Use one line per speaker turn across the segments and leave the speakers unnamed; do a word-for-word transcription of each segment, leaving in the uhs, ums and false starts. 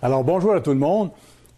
Alors, bonjour à tout le monde.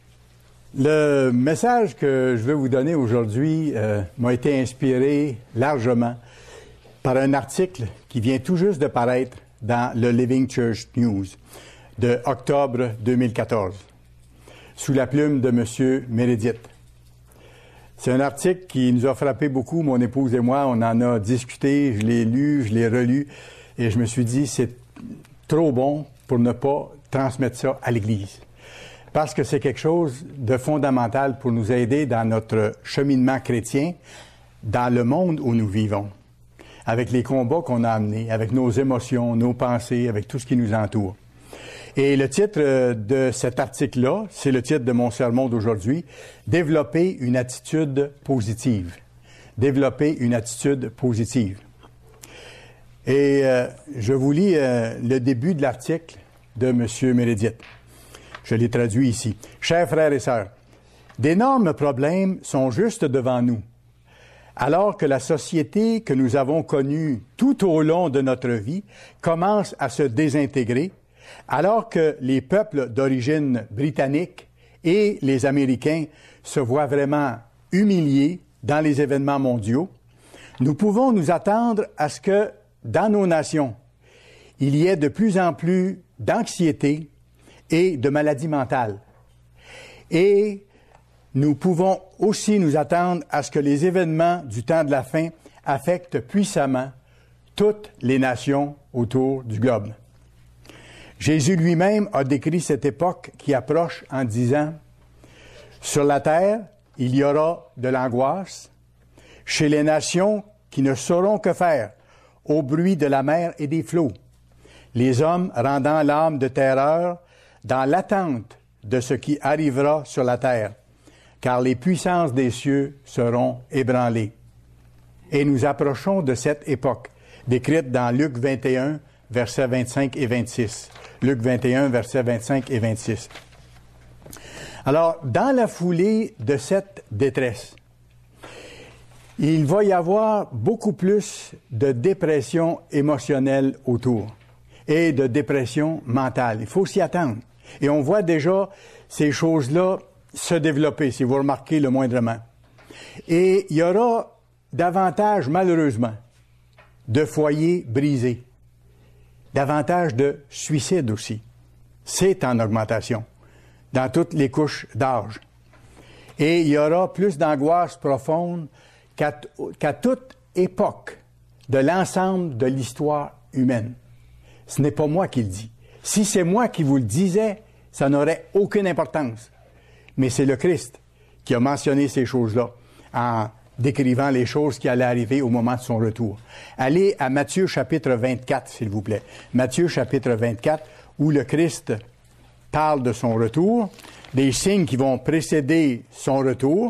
Le message que je vais vous donner aujourd'hui euh, m'a été inspiré largement par un article qui vient tout juste de paraître dans le Living Church News de octobre deux mille quatorze, sous la plume de M. Meredith. C'est un article qui nous a frappé beaucoup, mon épouse et moi. On en a discuté, je l'ai lu, je l'ai relu, et je me suis dit, c'est trop bon pour ne pas transmettre ça à l'Église. Parce que c'est quelque chose de fondamental pour nous aider dans notre cheminement chrétien, dans le monde où nous vivons, avec les combats qu'on a amenés, avec nos émotions, nos pensées, avec tout ce qui nous entoure. Et le titre de cet article-là, c'est le titre de mon sermon d'aujourd'hui, « Développer une attitude positive ». Développer une attitude positive. Et euh, je vous lis euh, le début de l'article de M. Meredith. Je l'ai traduit ici. « Chers frères et sœurs, d'énormes problèmes sont juste devant nous. Alors que la société que nous avons connue tout au long de notre vie commence à se désintégrer, alors que les peuples d'origine britannique et les Américains se voient vraiment humiliés dans les événements mondiaux, nous pouvons nous attendre à ce que, dans nos nations, il y ait de plus en plus d'anxiété et de maladies mentales. Et nous pouvons aussi nous attendre à ce que les événements du temps de la fin affectent puissamment toutes les nations autour du globe. Jésus lui-même a décrit cette époque qui approche en disant « Sur la terre, il y aura de l'angoisse, chez les nations qui ne sauront que faire, au bruit de la mer et des flots, les hommes rendant l'âme de terreur dans l'attente de ce qui arrivera sur la terre, car les puissances des cieux seront ébranlées. » Et nous approchons de cette époque, décrite dans Luc vingt et un, versets vingt-cinq et vingt-six. Luc vingt et un, versets vingt-cinq et vingt-six. Alors, dans la foulée de cette détresse, il va y avoir beaucoup plus de dépression émotionnelle autour et de dépression mentale. Il faut s'y attendre. Et on voit déjà ces choses-là se développer, si vous remarquez le moindrement. Et il y aura davantage, malheureusement, de foyers brisés. Davantage de suicides aussi. C'est en augmentation dans toutes les couches d'âge. Et il y aura plus d'angoisse profonde qu'à, qu'à toute époque de l'ensemble de l'histoire humaine. Ce n'est pas moi qui le dis. Si c'est moi qui vous le disais, ça n'aurait aucune importance. Mais c'est le Christ qui a mentionné ces choses-là en décrivant les choses qui allaient arriver au moment de son retour. Allez à Matthieu chapitre vingt-quatre, s'il vous plaît. Matthieu chapitre vingt-quatre, où le Christ parle de son retour, des signes qui vont précéder son retour.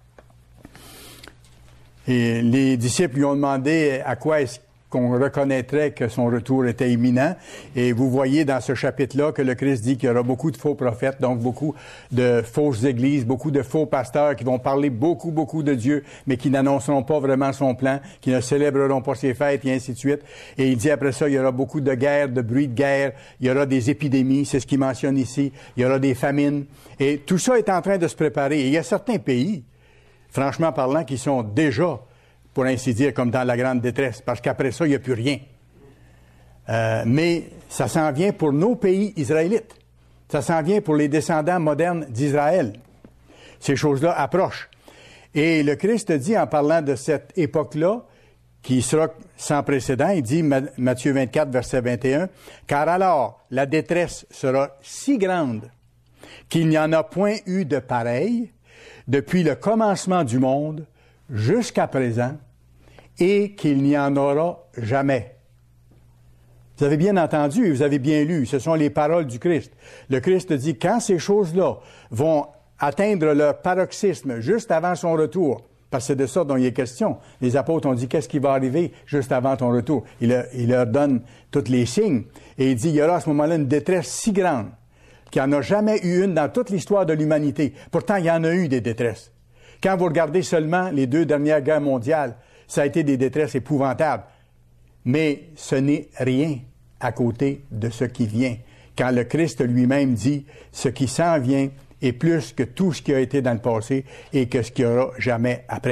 Et les disciples lui ont demandé à quoi est-ce qu'on reconnaîtrait que son retour était imminent. Et vous voyez dans ce chapitre-là que le Christ dit qu'il y aura beaucoup de faux prophètes, donc beaucoup de fausses églises, beaucoup de faux pasteurs qui vont parler beaucoup, beaucoup de Dieu, mais qui n'annonceront pas vraiment son plan, qui ne célébreront pas ses fêtes, et ainsi de suite. Et il dit après ça, il y aura beaucoup de guerres, de bruits de guerre, il y aura des épidémies, c'est ce qu'il mentionne ici, il y aura des famines. Et tout ça est en train de se préparer. Et il y a certains pays, franchement parlant, qui sont déjà, pour ainsi dire, comme dans la grande détresse, parce qu'après ça, il n'y a plus rien. Euh, mais ça s'en vient pour nos pays israélites. Ça s'en vient pour les descendants modernes d'Israël. Ces choses-là approchent. Et le Christ dit, en parlant de cette époque-là, qui sera sans précédent, il dit, Matthieu vingt-quatre, verset vingt et un, « Car alors, la détresse sera si grande qu'il n'y en a point eu de pareil depuis le commencement du monde jusqu'à présent, et qu'il n'y en aura jamais. » Vous avez bien entendu et vous avez bien lu, ce sont les paroles du Christ. Le Christ dit, quand ces choses-là vont atteindre leur paroxysme juste avant son retour, parce que c'est de ça dont il est question, les apôtres ont dit, qu'est-ce qui va arriver juste avant ton retour? Il leur, il leur donne tous les signes, et il dit, il y aura à ce moment-là une détresse si grande qu'il n'y en a jamais eu une dans toute l'histoire de l'humanité. Pourtant, il y en a eu des détresses. Quand vous regardez seulement les deux dernières guerres mondiales, ça a été des détresses épouvantables. Mais ce n'est rien à côté de ce qui vient, quand le Christ lui-même dit « Ce qui s'en vient est plus que tout ce qui a été dans le passé et que ce qu'il y aura jamais après. »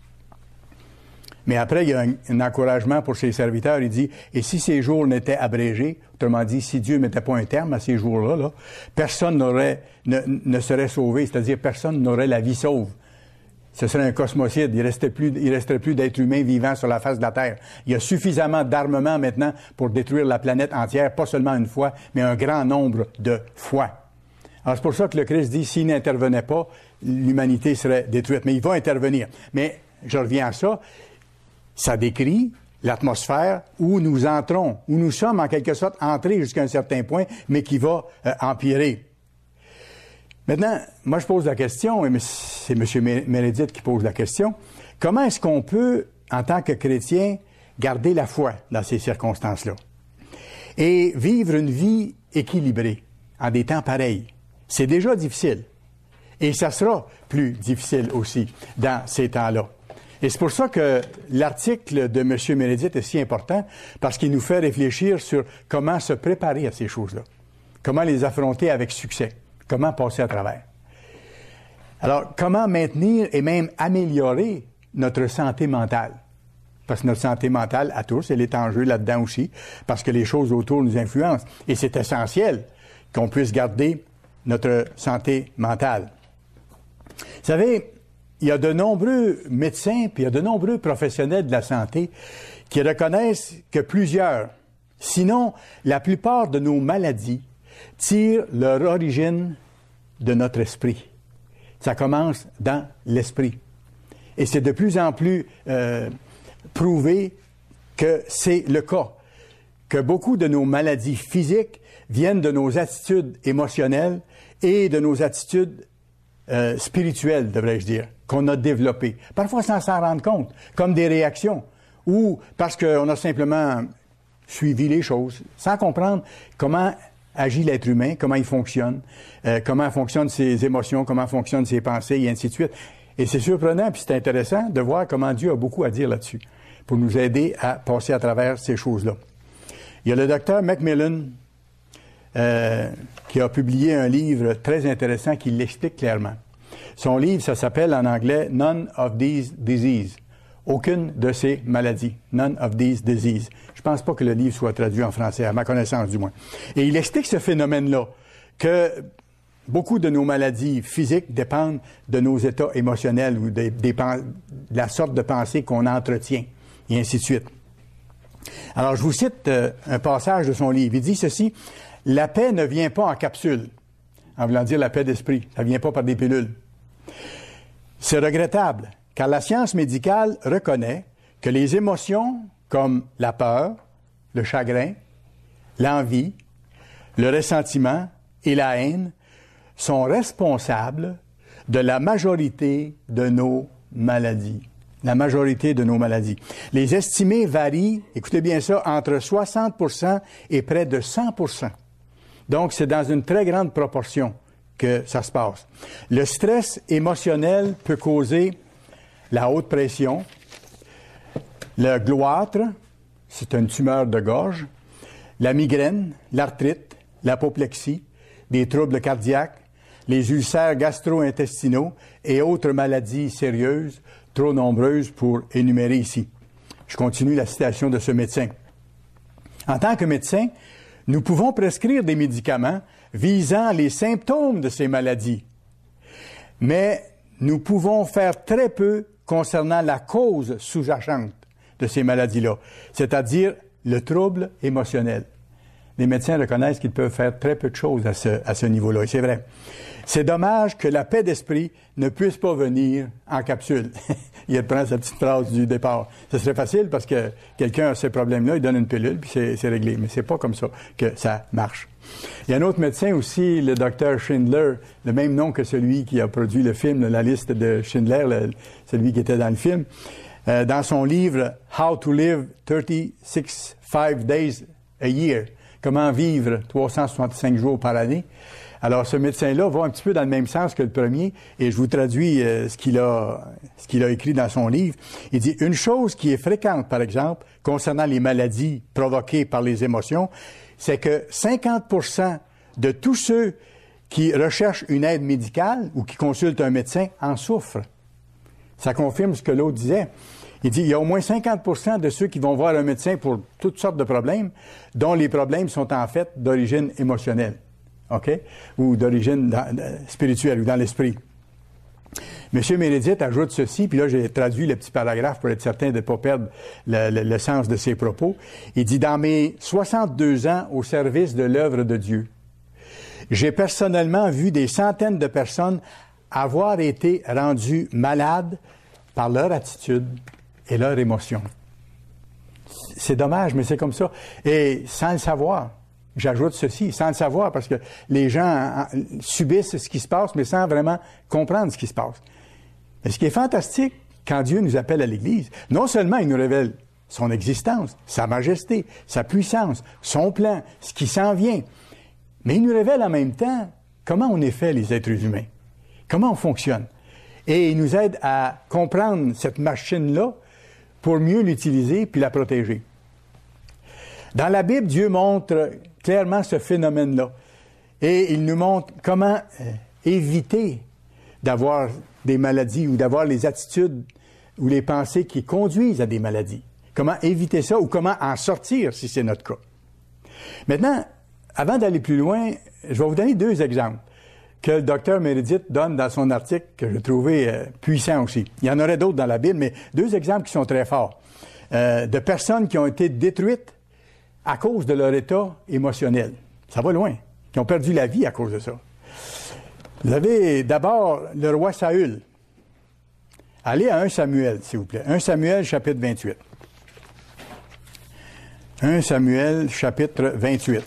Mais après, il y a un, un encouragement pour ses serviteurs. Il dit, et si ces jours n'étaient abrégés, autrement dit, si Dieu ne mettait pas un terme à ces jours-là, là, personne n'aurait, ne, ne serait sauvé, c'est-à-dire personne n'aurait la vie sauve. Ce serait un cosmocide. Il restait plus, il resterait plus d'êtres humains vivants sur la face de la Terre. Il y a suffisamment d'armement maintenant pour détruire la planète entière, pas seulement une fois, mais un grand nombre de fois. Alors, c'est pour ça que le Christ dit, s'il n'intervenait pas, l'humanité serait détruite. Mais il va intervenir. Mais, je reviens à ça, ça décrit l'atmosphère où nous entrons, où nous sommes en quelque sorte entrés jusqu'à un certain point, mais qui va euh, empirer. Maintenant, moi je pose la question, et c'est M. Meredith qui pose la question, comment est-ce qu'on peut, en tant que chrétien, garder la foi dans ces circonstances-là et vivre une vie équilibrée en des temps pareils? C'est déjà difficile. Et ça sera plus difficile aussi dans ces temps-là. Et c'est pour ça que l'article de M. Meredith est si important, parce qu'il nous fait réfléchir sur comment se préparer à ces choses-là, comment les affronter avec succès, comment passer à travers. Alors, comment maintenir et même améliorer notre santé mentale? Parce que notre santé mentale, à tous, elle est en jeu là-dedans aussi, parce que les choses autour nous influencent. Et c'est essentiel qu'on puisse garder notre santé mentale. Vous savez, il y a de nombreux médecins, puis il y a de nombreux professionnels de la santé qui reconnaissent que plusieurs, sinon la plupart de nos maladies, tirent leur origine de notre esprit. Ça commence dans l'esprit. Et c'est de plus en plus euh, prouvé que c'est le cas, que beaucoup de nos maladies physiques viennent de nos attitudes émotionnelles et de nos attitudes euh, spirituelles, devrais-je dire, qu'on a développées. Parfois sans s'en rendre compte, comme des réactions, ou parce qu'on a simplement suivi les choses, sans comprendre comment agit l'être humain, comment il fonctionne, euh, comment fonctionnent ses émotions, comment fonctionnent ses pensées, et ainsi de suite. Et c'est surprenant, puis c'est intéressant de voir comment Dieu a beaucoup à dire là-dessus, pour nous aider à passer à travers ces choses-là. Il y a le docteur Macmillan, euh, qui a publié un livre très intéressant qui l'explique clairement. Son livre, ça s'appelle en anglais « None of these diseases ». Aucune de ces maladies. None of these diseases. Je pense pas que le livre soit traduit en français, à ma connaissance du moins. Et il explique ce phénomène-là, que beaucoup de nos maladies physiques dépendent de nos états émotionnels ou des, des, de la sorte de pensée qu'on entretient, et ainsi de suite. Alors, je vous cite euh, un passage de son livre. Il dit ceci, « La paix ne vient pas en capsule », en voulant dire la paix d'esprit. Ça ne vient pas par des pilules. C'est regrettable, car la science médicale reconnaît que les émotions comme la peur, le chagrin, l'envie, le ressentiment et la haine sont responsables de la majorité de nos maladies. La majorité de nos maladies. Les estimés varient, écoutez bien ça, entre soixante pour cent et près de cent pour cent. Donc, c'est dans une très grande proportion que ça se passe. Le stress émotionnel peut causer la haute pression, le goitre, c'est une tumeur de gorge, la migraine, l'arthrite, l'apoplexie, des troubles cardiaques, les ulcères gastro-intestinaux et autres maladies sérieuses, trop nombreuses pour énumérer ici. Je continue la citation de ce médecin. En tant que médecin, nous pouvons prescrire des médicaments visant les symptômes de ces maladies, mais nous pouvons faire très peu concernant la cause sous-jacente de ces maladies-là, c'est-à-dire le trouble émotionnel. Les médecins reconnaissent qu'ils peuvent faire très peu de choses à ce, à ce niveau-là, et c'est vrai. C'est dommage que la paix d'esprit ne puisse pas venir en capsule. Il reprend sa petite phrase du départ. Ce serait facile parce que quelqu'un a ces problèmes-là, il donne une pilule, puis c'est, c'est réglé. Mais c'est pas comme ça que ça marche. Il y a un autre médecin aussi, le docteur Schindler, le même nom que celui qui a produit le film, la liste de Schindler, le, celui qui était dans le film. Euh, dans son livre « How to live thirty-six five days a year », comment vivre trois cent soixante-cinq jours par année, Alors, ce médecin-là va un petit peu dans le même sens que le premier, et je vous traduis euh, ce qu'il a, ce qu'il a écrit dans son livre. Il dit, une chose qui est fréquente, par exemple, concernant les maladies provoquées par les émotions, c'est que cinquante pour cent de tous ceux qui recherchent une aide médicale ou qui consultent un médecin en souffrent. Ça confirme ce que l'autre disait. Il dit, il y a au moins cinquante pour cent de ceux qui vont voir un médecin pour toutes sortes de problèmes, dont les problèmes sont en fait d'origine émotionnelle, OK? Ou d'origine dans, de, spirituelle ou dans l'esprit. Monsieur Meredith ajoute ceci, puis là j'ai traduit le petit paragraphe pour être certain de ne pas perdre le, le, le sens de ses propos. Il dit, dans mes soixante-deux ans au service de l'œuvre de Dieu, j'ai personnellement vu des centaines de personnes avoir été rendues malades par leur attitude et leur émotion. C'est dommage, mais c'est comme ça. Et sans le savoir, j'ajoute ceci, sans le savoir, parce que les gens subissent ce qui se passe, mais sans vraiment comprendre ce qui se passe. Mais ce qui est fantastique, quand Dieu nous appelle à l'Église, non seulement il nous révèle son existence, sa majesté, sa puissance, son plan, ce qui s'en vient, mais il nous révèle en même temps comment on est fait, les êtres humains, comment on fonctionne. Et il nous aide à comprendre cette machine-là pour mieux l'utiliser puis la protéger. Dans la Bible, Dieu montre clairement ce phénomène-là. Et il nous montre comment euh, éviter d'avoir des maladies ou d'avoir les attitudes ou les pensées qui conduisent à des maladies. Comment éviter ça ou comment en sortir si c'est notre cas. Maintenant, avant d'aller plus loin, je vais vous donner deux exemples que le docteur Meredith donne dans son article, que je trouvais euh, puissant aussi. Il y en aurait d'autres dans la Bible, mais deux exemples qui sont très forts. Euh, de personnes qui ont été détruites à cause de leur état émotionnel. Ça va loin. Qui ont perdu la vie à cause de ça. Vous avez d'abord le roi Saül. Allez à un Samuel, s'il vous plaît. un Samuel, chapitre vingt-huit. un Samuel, chapitre vingt-huit.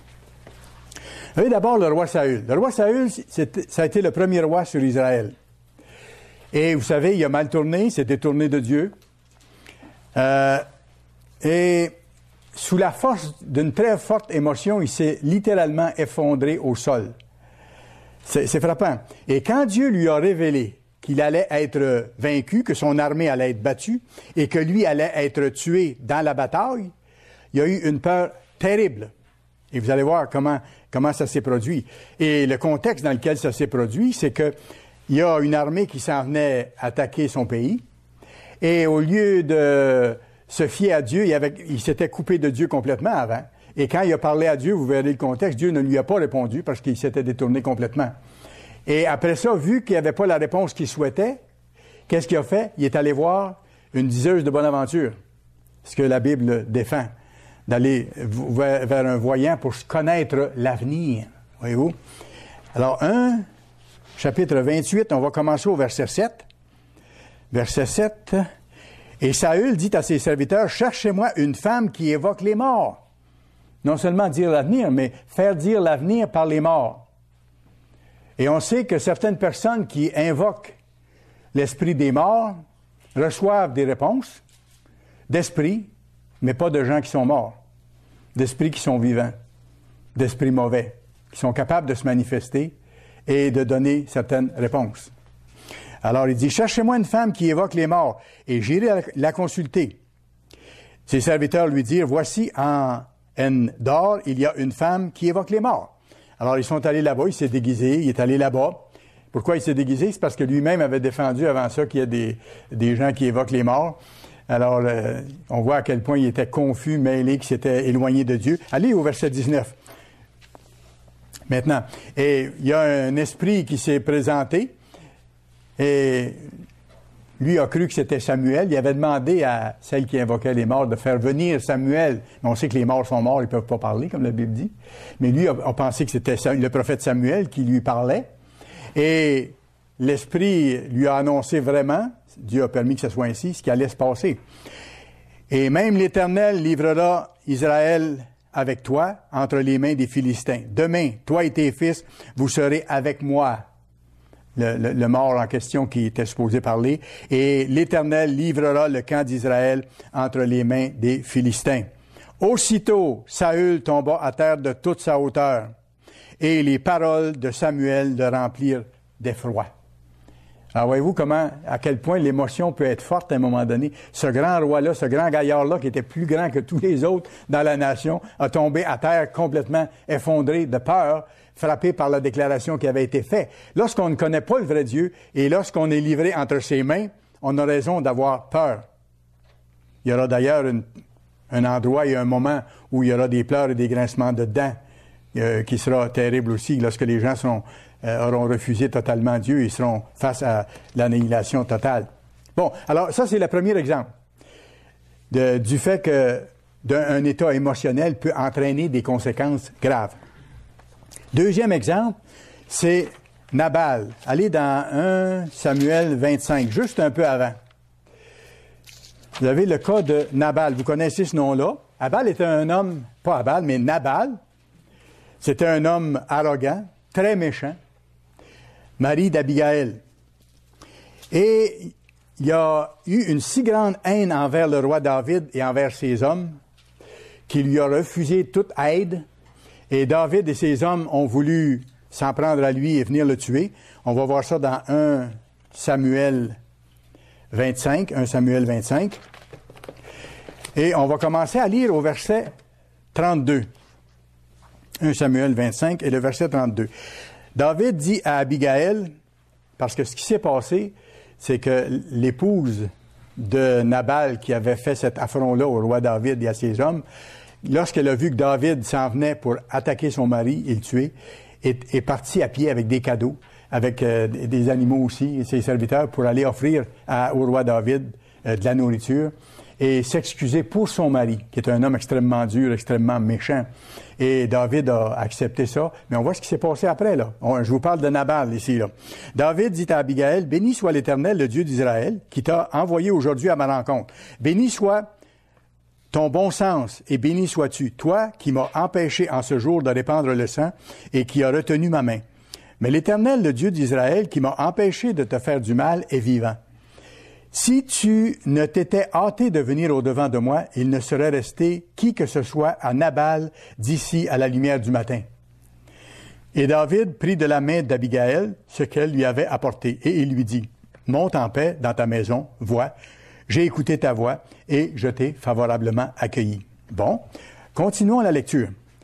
Vous avez d'abord le roi Saül. Le roi Saül, ça a été le premier roi sur Israël. Et vous savez, il a mal tourné, il s'est détourné de Dieu. Euh, et sous la force d'une très forte émotion, il s'est littéralement effondré au sol. C'est, c'est frappant. Et quand Dieu lui a révélé qu'il allait être vaincu, que son armée allait être battue, et que lui allait être tué dans la bataille, il y a eu une peur terrible. Et vous allez voir comment, comment ça s'est produit. Et le contexte dans lequel ça s'est produit, c'est que il y a une armée qui s'en venait attaquer son pays. Et au lieu de se fier à Dieu, il, avait, il s'était coupé de Dieu complètement avant. Et quand il a parlé à Dieu, vous verrez le contexte, Dieu ne lui a pas répondu parce qu'il s'était détourné complètement. Et après ça, vu qu'il n'y avait pas la réponse qu'il souhaitait, qu'est-ce qu'il a fait? Il est allé voir une diseuse de bonne aventure. Ce que la Bible défend. D'aller vers un voyant pour connaître l'avenir. Voyez-vous? Alors, un, chapitre vingt-huit, on va commencer au verset sept. Verset sept. Et Saül dit à ses serviteurs, « Cherchez-moi une femme qui évoque les morts. » Non seulement dire l'avenir, mais faire dire l'avenir par les morts. Et on sait que certaines personnes qui invoquent l'esprit des morts reçoivent des réponses d'esprit, mais pas de gens qui sont morts, d'esprits qui sont vivants, d'esprits mauvais, qui sont capables de se manifester et de donner certaines réponses. Alors il dit, « Cherchez-moi une femme qui évoque les morts, et j'irai la consulter. » Ses serviteurs lui dirent, « Voici en Endor, il y a une femme qui évoque les morts. » Alors ils sont allés là-bas, il s'est déguisé, il est allé là-bas. Pourquoi il s'est déguisé? C'est parce que lui-même avait défendu avant ça qu'il y a des, des gens qui évoquent les morts. Alors, euh, on voit à quel point il était confus, mêlé, qu'il s'était éloigné de Dieu. Allez au verset dix-neuf. Maintenant, et il y a un esprit qui s'est présenté, et lui a cru que c'était Samuel. Il avait demandé à celle qui invoquait les morts de faire venir Samuel. Mais on sait que les morts sont morts, ils ne peuvent pas parler, comme la Bible dit. Mais lui a, a pensé que c'était le prophète Samuel qui lui parlait. Et l'Esprit lui a annoncé vraiment, Dieu a permis que ce soit ainsi, ce qui allait se passer. Et même l'Éternel livrera Israël avec toi entre les mains des Philistins. Demain, toi et tes fils, vous serez avec moi. Le, le, le mort en question qui était supposé parler. Et l'Éternel livrera le camp d'Israël entre les mains des Philistins. Aussitôt, Saül tomba à terre de toute sa hauteur. et les paroles de Samuel le remplirent d'effroi. Alors, voyez-vous comment, à quel point l'émotion peut être forte à un moment donné. Ce grand roi-là, ce grand gaillard-là, qui était plus grand que tous les autres dans la nation, a tombé à terre complètement effondré de peur, frappé par la déclaration qui avait été faite. Lorsqu'on ne connaît pas le vrai Dieu et lorsqu'on est livré entre ses mains, on a raison d'avoir peur. Il y aura d'ailleurs une, un endroit et un moment où il y aura des pleurs et des grincements de dents, euh, qui sera terrible aussi lorsque les gens seront... Euh, auront refusé totalement Dieu et seront face à l'annihilation totale. Bon, alors ça, c'est le premier exemple de, du fait que d'un état émotionnel peut entraîner des conséquences graves. Deuxième exemple, c'est Nabal. Allez dans un Samuel vingt-cinq, juste un peu avant. Vous avez le cas de Nabal. Vous connaissez ce nom-là. Nabal était un homme, pas Nabal, mais Nabal. C'était un homme arrogant, très méchant, mari d'Abigaël. Et il y a eu une si grande haine envers le roi David et envers ses hommes qu'il lui a refusé toute aide. Et David et ses hommes ont voulu s'en prendre à lui et venir le tuer. On va voir ça dans un Samuel vingt-cinq, un Samuel vingt-cinq. Et on va commencer à lire au verset trente-deux. un Samuel vingt-cinq et le verset trente-deux. David dit à Abigaël, parce que ce qui s'est passé, c'est que l'épouse de Nabal qui avait fait cet affront-là au roi David et à ses hommes, lorsqu'elle a vu que David s'en venait pour attaquer son mari et le tuer, est, est partie à pied avec des cadeaux, avec euh, des animaux aussi, et ses serviteurs, pour aller offrir à, au roi David euh, de la nourriture et s'excuser pour son mari, qui est un homme extrêmement dur, extrêmement méchant. Et David a accepté ça. Mais on voit ce qui s'est passé après, là. On, je vous parle de Nabal, ici, là. David dit à Abigaël, « Béni soit l'Éternel, le Dieu d'Israël, qui t'a envoyé aujourd'hui à ma rencontre. Béni soit ton bon sens, et béni sois-tu, toi qui m'as empêché en ce jour de répandre le sang et qui a retenu ma main. Mais l'Éternel, le Dieu d'Israël, qui m'a empêché de te faire du mal, est vivant. Si tu ne t'étais hâté de venir au-devant de moi, il ne serait resté qui que ce soit à Nabal d'ici à la lumière du matin. » Et David prit de la main d'Abigaël ce qu'elle lui avait apporté, et il lui dit, « Monte en paix dans ta maison, vois, j'ai écouté ta voix, et je t'ai favorablement accueilli. » Bon, continuons la lecture.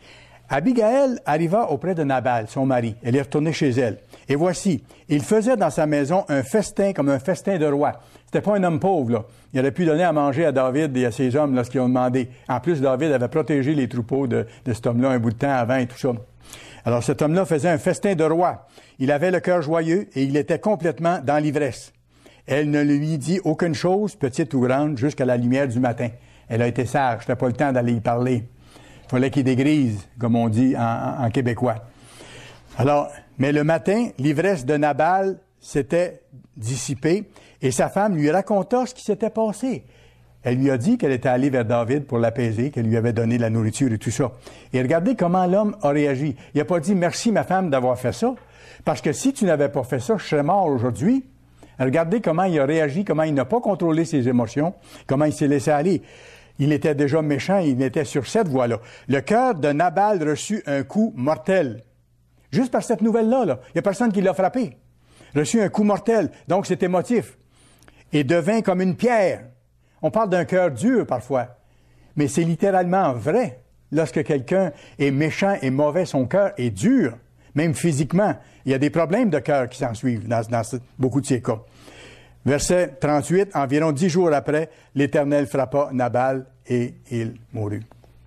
Abigaël arriva auprès de Nabal, son mari. Elle est retournée chez elle. Et voici, il faisait dans sa maison un festin comme un festin de roi. C'était pas un homme pauvre, là. Il aurait pu donner à manger à David et à ses hommes lorsqu'ils ont demandé. En plus, David avait protégé les troupeaux de, de cet homme-là un bout de temps avant et tout ça. Alors, cet homme-là faisait un festin de roi. Il avait le cœur joyeux et il était complètement dans l'ivresse. Elle ne lui dit aucune chose, petite ou grande, jusqu'à la lumière du matin. Elle a été sage, c'était pas le temps d'aller y parler. Il fallait qu'il dégrise, comme on dit en, en, en québécois. Alors, mais le matin, l'ivresse de Nabal s'était dissipée et sa femme lui raconta ce qui s'était passé. Elle lui a dit qu'elle était allée vers David pour l'apaiser, qu'elle lui avait donné de la nourriture et tout ça. Et regardez comment l'homme a réagi. Il n'a pas dit « Merci, ma femme, d'avoir fait ça », parce que si tu n'avais pas fait ça, je serais mort aujourd'hui. Regardez comment il a réagi, comment il n'a pas contrôlé ses émotions, comment il s'est laissé aller. Il était déjà méchant, il était sur cette voie-là. Le cœur de Nabal reçut un coup mortel. Juste par cette nouvelle-là, là. Il n'y a personne qui l'a frappé. Reçut un coup mortel, donc c'est émotif. Et devint comme une pierre. On parle d'un cœur dur parfois, mais c'est littéralement vrai. Lorsque quelqu'un est méchant et mauvais, son cœur est dur, même physiquement. Il y a des problèmes de cœur qui s'en suivent dans, dans beaucoup de ces cas. Verset trente-huit, environ dix jours après, l'Éternel frappa Nabal et il mourut.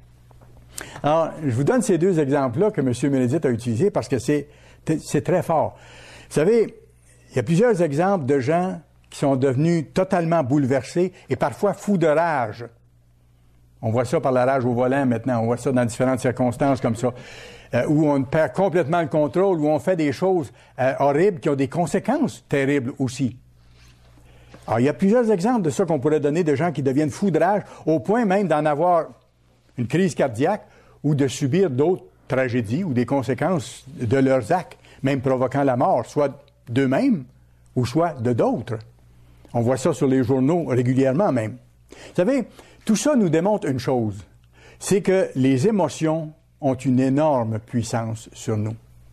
Alors, je vous donne ces deux exemples-là que M. Meredith a utilisés parce que c'est, c'est très fort. Vous savez, il y a plusieurs exemples de gens qui sont devenus totalement bouleversés et parfois fous de rage. On voit ça par la rage au volant maintenant, on voit ça dans différentes circonstances comme ça, euh, où on perd complètement le contrôle, où on fait des choses euh, horribles qui ont des conséquences terribles aussi. Alors, il y a plusieurs exemples de ça qu'on pourrait donner de gens qui deviennent fous de rage, au point même d'en avoir une crise cardiaque ou de subir d'autres tragédies ou des conséquences de leurs actes, même provoquant la mort, soit d'eux-mêmes ou soit de d'autres. On voit ça sur les journaux régulièrement même. Vous savez, tout ça nous démontre une chose, c'est que les émotions ont une énorme puissance sur nous.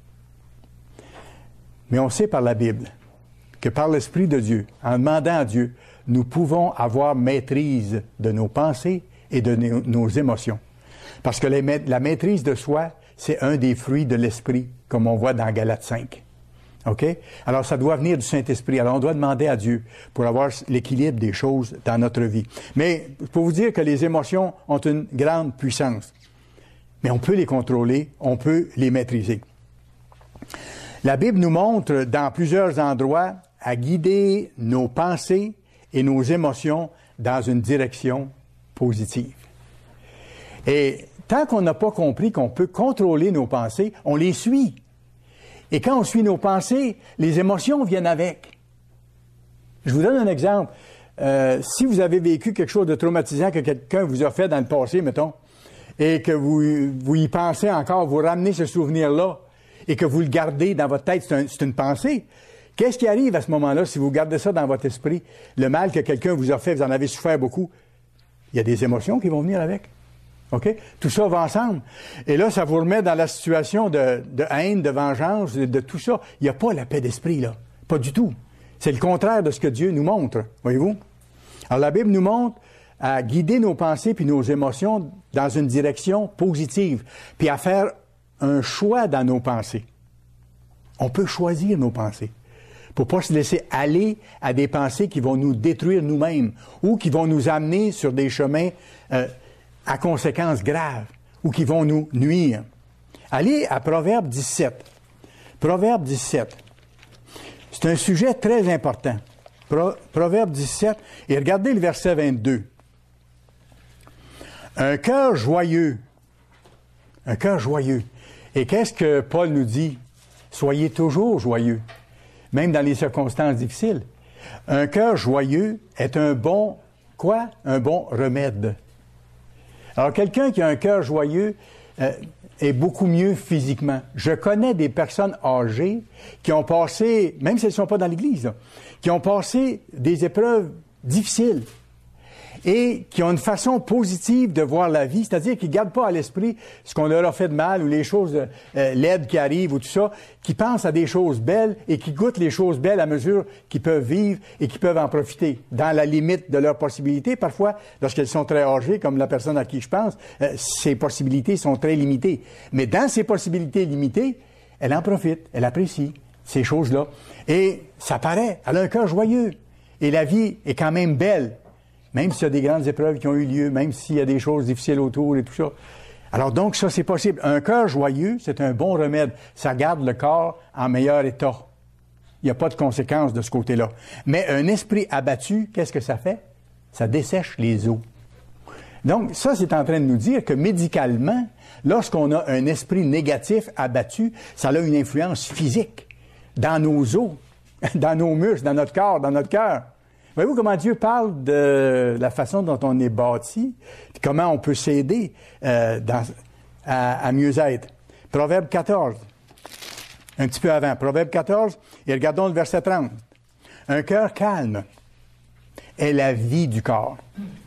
Mais on sait par la Bible que par l'Esprit de Dieu, en demandant à Dieu, nous pouvons avoir maîtrise de nos pensées et de nos, nos émotions. Parce que les, la maîtrise de soi, c'est un des fruits de l'Esprit, comme on voit dans Galates cinq. OK? Alors, ça doit venir du Saint-Esprit. Alors, on doit demander à Dieu pour avoir l'équilibre des choses dans notre vie. Mais, pour vous dire que les émotions ont une grande puissance. Mais on peut les contrôler, on peut les maîtriser. La Bible nous montre dans plusieurs endroits à guider nos pensées et nos émotions dans une direction positive. Et tant qu'on n'a pas compris qu'on peut contrôler nos pensées, on les suit. Et quand on suit nos pensées, les émotions viennent avec. Je vous donne un exemple. Euh, si vous avez vécu quelque chose de traumatisant que quelqu'un vous a fait dans le passé, mettons, et que vous, vous y pensez encore, vous ramenez ce souvenir-là, et que vous le gardez dans votre tête, c'est, un, c'est une pensée. Qu'est-ce qui arrive à ce moment-là si vous gardez ça dans votre esprit? Le mal que quelqu'un vous a fait, vous en avez souffert beaucoup. Il y a des émotions qui vont venir avec. OK? Tout ça va ensemble. Et là, ça vous remet dans la situation de, de haine, de vengeance, de, de tout ça. Il n'y a pas la paix d'esprit, là. Pas du tout. C'est le contraire de ce que Dieu nous montre. Voyez-vous? Alors, la Bible nous montre à guider nos pensées puis nos émotions dans une direction positive, puis à faire un choix dans nos pensées. On peut choisir nos pensées pour pas se laisser aller à des pensées qui vont nous détruire nous-mêmes ou qui vont nous amener sur des chemins euh, à conséquences graves ou qui vont nous nuire. Allez à Proverbe dix-sept. Proverbe dix-sept. C'est un sujet très important. Pro, Proverbe dix-sept, et regardez le verset vingt-deux. Un cœur joyeux. Un cœur joyeux. Et qu'est-ce que Paul nous dit? Soyez toujours joyeux, même dans les circonstances difficiles. Un cœur joyeux est un bon, quoi? Un bon remède. Alors, quelqu'un qui a un cœur joyeux euh, est beaucoup mieux physiquement. Je connais des personnes âgées qui ont passé, même si elles ne sont pas dans l'Église, là, qui ont passé des épreuves difficiles et qui ont une façon positive de voir la vie, c'est-à-dire qu'ils ne gardent pas à l'esprit ce qu'on leur a fait de mal ou les choses euh, laides qui arrivent ou tout ça, qui pensent à des choses belles et qui goûtent les choses belles à mesure qu'ils peuvent vivre et qu'ils peuvent en profiter, dans la limite de leurs possibilités. Parfois, lorsqu'elles sont très âgées, comme la personne à qui je pense, euh, ces possibilités sont très limitées. Mais dans ces possibilités limitées, elle en profite, elle apprécie ces choses-là. Et ça paraît, elle a un cœur joyeux. Et la vie est quand même belle. Même s'il y a des grandes épreuves qui ont eu lieu, même s'il y a des choses difficiles autour et tout ça. Alors donc, ça, c'est possible. Un cœur joyeux, c'est un bon remède. Ça garde le corps en meilleur état. Il n'y a pas de conséquences de ce côté-là. Mais un esprit abattu, qu'est-ce que ça fait? Ça dessèche les os. Donc, ça, c'est en train de nous dire que médicalement, lorsqu'on a un esprit négatif abattu, ça a une influence physique dans nos os, dans nos muscles, dans notre corps, dans notre cœur. Voyez-vous comment Dieu parle de la façon dont on est bâti, comment on peut s'aider euh, dans, à, à mieux être. Proverbe quatorze, un petit peu avant. Proverbe quatorze, et regardons le verset trente. Un cœur calme est la vie du corps.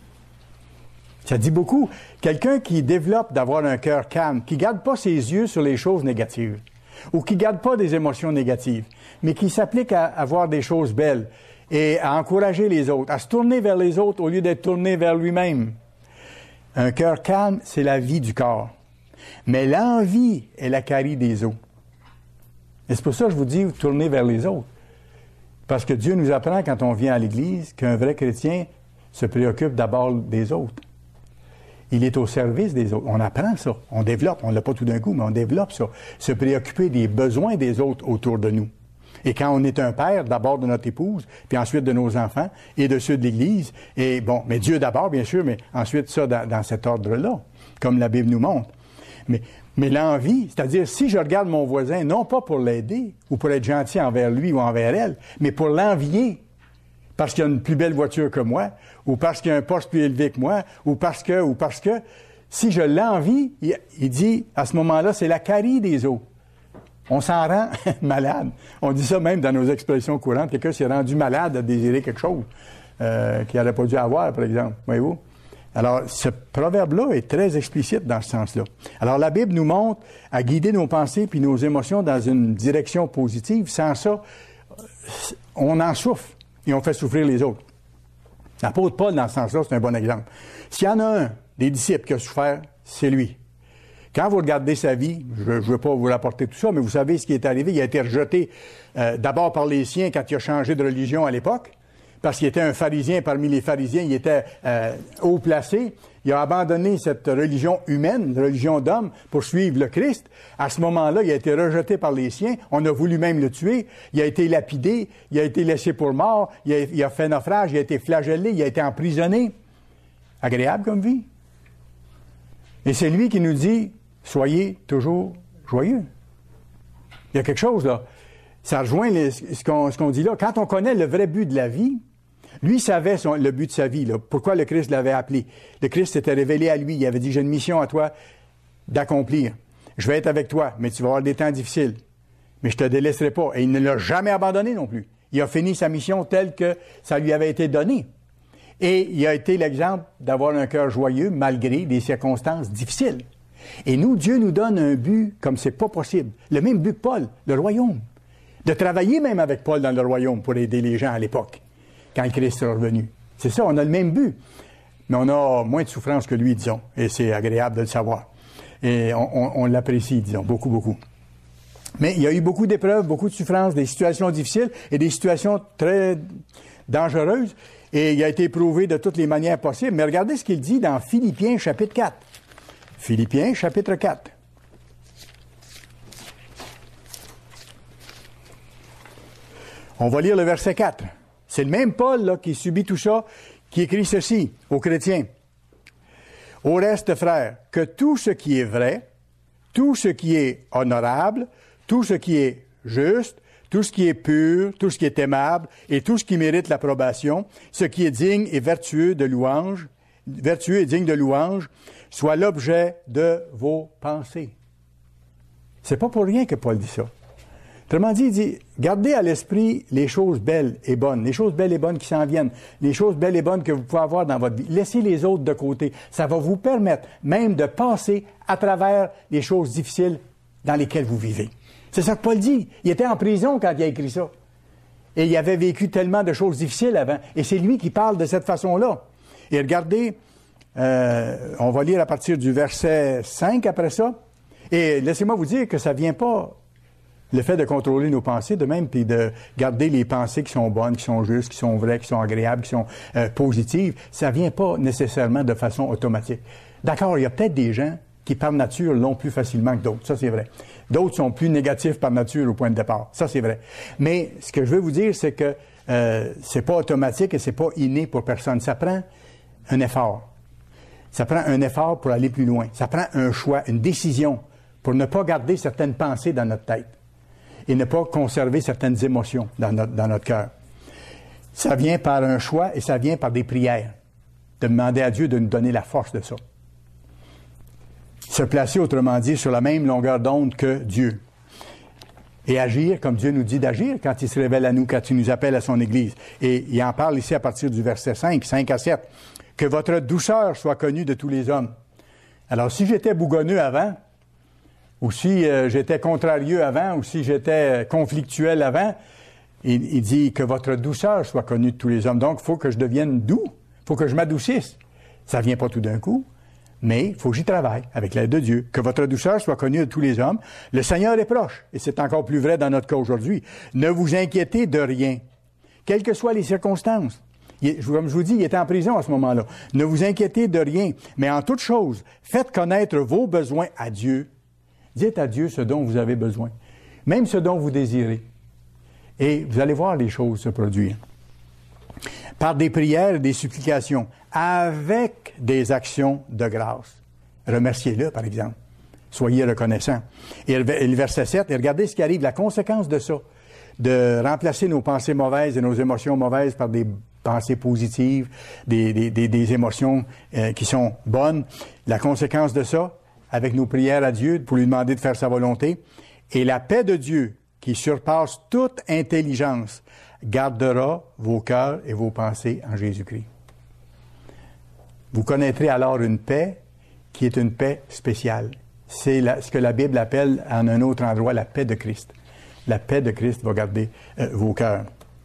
Ça dit beaucoup. Quelqu'un qui développe d'avoir un cœur calme, qui ne garde pas ses yeux sur les choses négatives, ou qui ne garde pas des émotions négatives, mais qui s'applique à, à voir des choses belles, et à encourager les autres, à se tourner vers les autres au lieu d'être tourné vers lui-même. Un cœur calme, c'est la vie du corps. Mais l'envie est la carie des os. Et c'est pour ça que je vous dis, tournez vers les autres. Parce que Dieu nous apprend, quand on vient à l'Église, qu'un vrai chrétien se préoccupe d'abord des autres. Il est au service des autres. On apprend ça. On développe. On ne l'a pas tout d'un coup, mais on développe ça. Se préoccuper des besoins des autres autour de nous. Et quand on est un père, d'abord de notre épouse, puis ensuite de nos enfants, et de ceux de l'Église, et bon, mais Dieu d'abord, bien sûr, mais ensuite ça dans, dans cet ordre-là, comme la Bible nous montre. Mais, mais l'envie, c'est-à-dire, si je regarde mon voisin, non pas pour l'aider, ou pour être gentil envers lui ou envers elle, mais pour l'envier, parce qu'il a une plus belle voiture que moi, ou parce qu'il a un poste plus élevé que moi, ou parce que, ou parce que, si je l'envie, il, il dit, à ce moment-là, c'est la carie des os. On s'en rend malade. On dit ça même dans nos expressions courantes. Quelqu'un s'est rendu malade à désirer quelque chose euh, qu'il n'aurait pas dû avoir, par exemple. Voyez-vous? Alors, ce proverbe-là est très explicite dans ce sens-là. Alors, la Bible nous montre à guider nos pensées puis nos émotions dans une direction positive. Sans ça, on en souffre et on fait souffrir les autres. L'apôtre Paul, dans ce sens-là, c'est un bon exemple. S'il y en a un des disciples qui a souffert, c'est lui. Quand vous regardez sa vie, je ne veux pas vous rapporter tout ça, mais vous savez ce qui est arrivé. Il a été rejeté euh, d'abord par les siens quand il a changé de religion à l'époque, parce qu'il était un pharisien parmi les pharisiens, il était euh, haut placé. Il a abandonné cette religion humaine, une religion d'homme, pour suivre le Christ. À ce moment-là, il a été rejeté par les siens. On a voulu même le tuer. Il a été lapidé. Il a été laissé pour mort. Il a, il a fait naufrage. Il a été flagellé. Il a été emprisonné. Agréable comme vie. Et c'est lui qui nous dit, soyez toujours joyeux. Il y a quelque chose là. Ça rejoint les, ce, qu'on, ce qu'on dit là. Quand on connaît le vrai but de la vie, lui savait son, le but de sa vie, là, pourquoi le Christ l'avait appelé. Le Christ s'était révélé à lui. Il avait dit, j'ai une mission à toi d'accomplir. Je vais être avec toi, mais tu vas avoir des temps difficiles. Mais je te délaisserai pas. Et il ne l'a jamais abandonné non plus. Il a fini sa mission telle que ça lui avait été donné. Et il a été l'exemple d'avoir un cœur joyeux malgré des circonstances difficiles. Et nous, Dieu nous donne un but comme c'est pas possible. Le même but que Paul, le royaume. De travailler même avec Paul dans le royaume pour aider les gens à l'époque, quand le Christ est revenu. C'est ça, on a le même but. Mais on a moins de souffrance que lui, disons. Et c'est agréable de le savoir. Et on, on, on l'apprécie, disons, beaucoup, beaucoup. Mais il y a eu beaucoup d'épreuves, beaucoup de souffrances, des situations difficiles et des situations très dangereuses. Et il a été éprouvé de toutes les manières possibles. Mais regardez ce qu'il dit dans Philippiens, chapitre quatre. Philippiens, chapitre quatre. On va lire le verset quatre. C'est le même Paul là, qui subit tout ça, qui écrit ceci aux chrétiens. Au reste, frères, que tout ce qui est vrai, tout ce qui est honorable, tout ce qui est juste, tout ce qui est pur, tout ce qui est aimable et tout ce qui mérite l'approbation, ce qui est digne et vertueux de louange, vertueux et digne de louange, soit l'objet de vos pensées. C'est pas pour rien que Paul dit ça. Autrement dit, il dit, gardez à l'esprit les choses belles et bonnes, les choses belles et bonnes qui s'en viennent, les choses belles et bonnes que vous pouvez avoir dans votre vie. Laissez les autres de côté. Ça va vous permettre même de passer à travers les choses difficiles dans lesquelles vous vivez. C'est ça que Paul dit. Il était en prison quand il a écrit ça. Et il avait vécu tellement de choses difficiles avant. Et c'est lui qui parle de cette façon-là. Et regardez, euh, on va lire à partir du verset cinq après ça. Et laissez-moi vous dire que ça vient pas... Le fait de contrôler nos pensées, de même, puis de garder les pensées qui sont bonnes, qui sont justes, qui sont vraies, qui sont agréables, qui sont euh, positives, ça vient pas nécessairement de façon automatique. D'accord, il y a peut-être des gens qui, par nature, l'ont plus facilement que d'autres. Ça, c'est vrai. D'autres sont plus négatifs par nature au point de départ. Ça, c'est vrai. Mais ce que je veux vous dire, c'est que euh, c'est pas automatique et c'est pas inné pour personne. Ça prend un effort. Ça prend un effort pour aller plus loin. Ça prend un choix, une décision pour ne pas garder certaines pensées dans notre tête et ne pas conserver certaines émotions dans notre, dans notre cœur. Ça vient par un choix et ça vient par des prières. De demander à Dieu de nous donner la force de ça. Se placer, autrement dit, sur la même longueur d'onde que Dieu. Et agir comme Dieu nous dit d'agir quand il se révèle à nous, quand il nous appelle à son Église. Et il en parle ici à partir du verset cinq, cinq à sept. Que votre douceur soit connue de tous les hommes. Alors, si j'étais bougonneux avant, ou si euh, j'étais contrarieux avant, ou si j'étais conflictuel avant, il, il dit que votre douceur soit connue de tous les hommes. Donc, il faut que je devienne doux, il faut que je m'adoucisse. Ça ne vient pas tout d'un coup, mais il faut que j'y travaille avec l'aide de Dieu. Que votre douceur soit connue de tous les hommes. Le Seigneur est proche, et c'est encore plus vrai dans notre cas aujourd'hui. Ne vous inquiétez de rien, quelles que soient les circonstances. Il, comme je vous dis, il était en prison à ce moment-là. Ne vous inquiétez de rien, mais en toute chose, faites connaître vos besoins à Dieu. Dites à Dieu ce dont vous avez besoin, même ce dont vous désirez. Et vous allez voir les choses se produire. Par des prières et des supplications, avec des actions de grâce. Remerciez-le, par exemple. Soyez reconnaissants. Et le verset sept, et regardez ce qui arrive, la conséquence de ça, de remplacer nos pensées mauvaises et nos émotions mauvaises par des pensées positives, des, des, des, des émotions euh, qui sont bonnes. La conséquence de ça, avec nos prières à Dieu pour lui demander de faire sa volonté. Et la paix de Dieu, qui surpasse toute intelligence, gardera vos cœurs et vos pensées en Jésus-Christ. Vous connaîtrez alors une paix qui est une paix spéciale. C'est la, ce que la Bible appelle en un autre endroit la paix de Christ. La paix de Christ va garder euh, vos cœurs.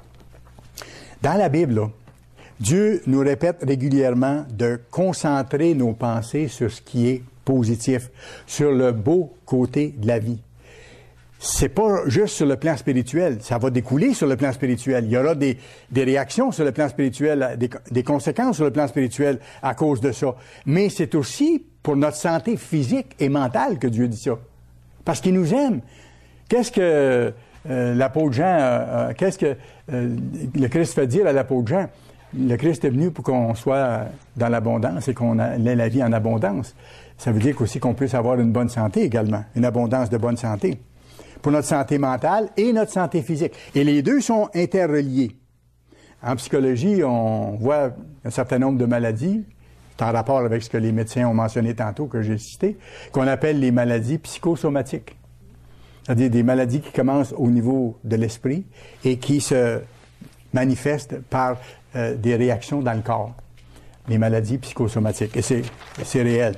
Dans la Bible, là, Dieu nous répète régulièrement de concentrer nos pensées sur ce qui est positif, sur le beau côté de la vie. C'est pas juste sur le plan spirituel, ça va découler sur le plan spirituel. Il y aura des, des réactions sur le plan spirituel, des, des conséquences sur le plan spirituel à cause de ça. Mais c'est aussi pour notre santé physique et mentale que Dieu dit ça. Parce qu'il nous aime. Qu'est-ce que euh, l'apôtre Jean, euh, qu'est-ce que euh, le Christ fait dire à l'apôtre Jean? Le Christ est venu pour qu'on soit dans l'abondance et qu'on ait la vie en abondance. Ça veut dire aussi qu'on puisse avoir une bonne santé également, une abondance de bonne santé. Pour notre santé mentale et notre santé physique. Et les deux sont interreliés. En psychologie, on voit un certain nombre de maladies, en rapport avec ce que les médecins ont mentionné tantôt, que j'ai cité, qu'on appelle les maladies psychosomatiques. C'est-à-dire des maladies qui commencent au niveau de l'esprit et qui se manifestent par euh, des réactions dans le corps. Les maladies psychosomatiques. Et c'est, c'est réel.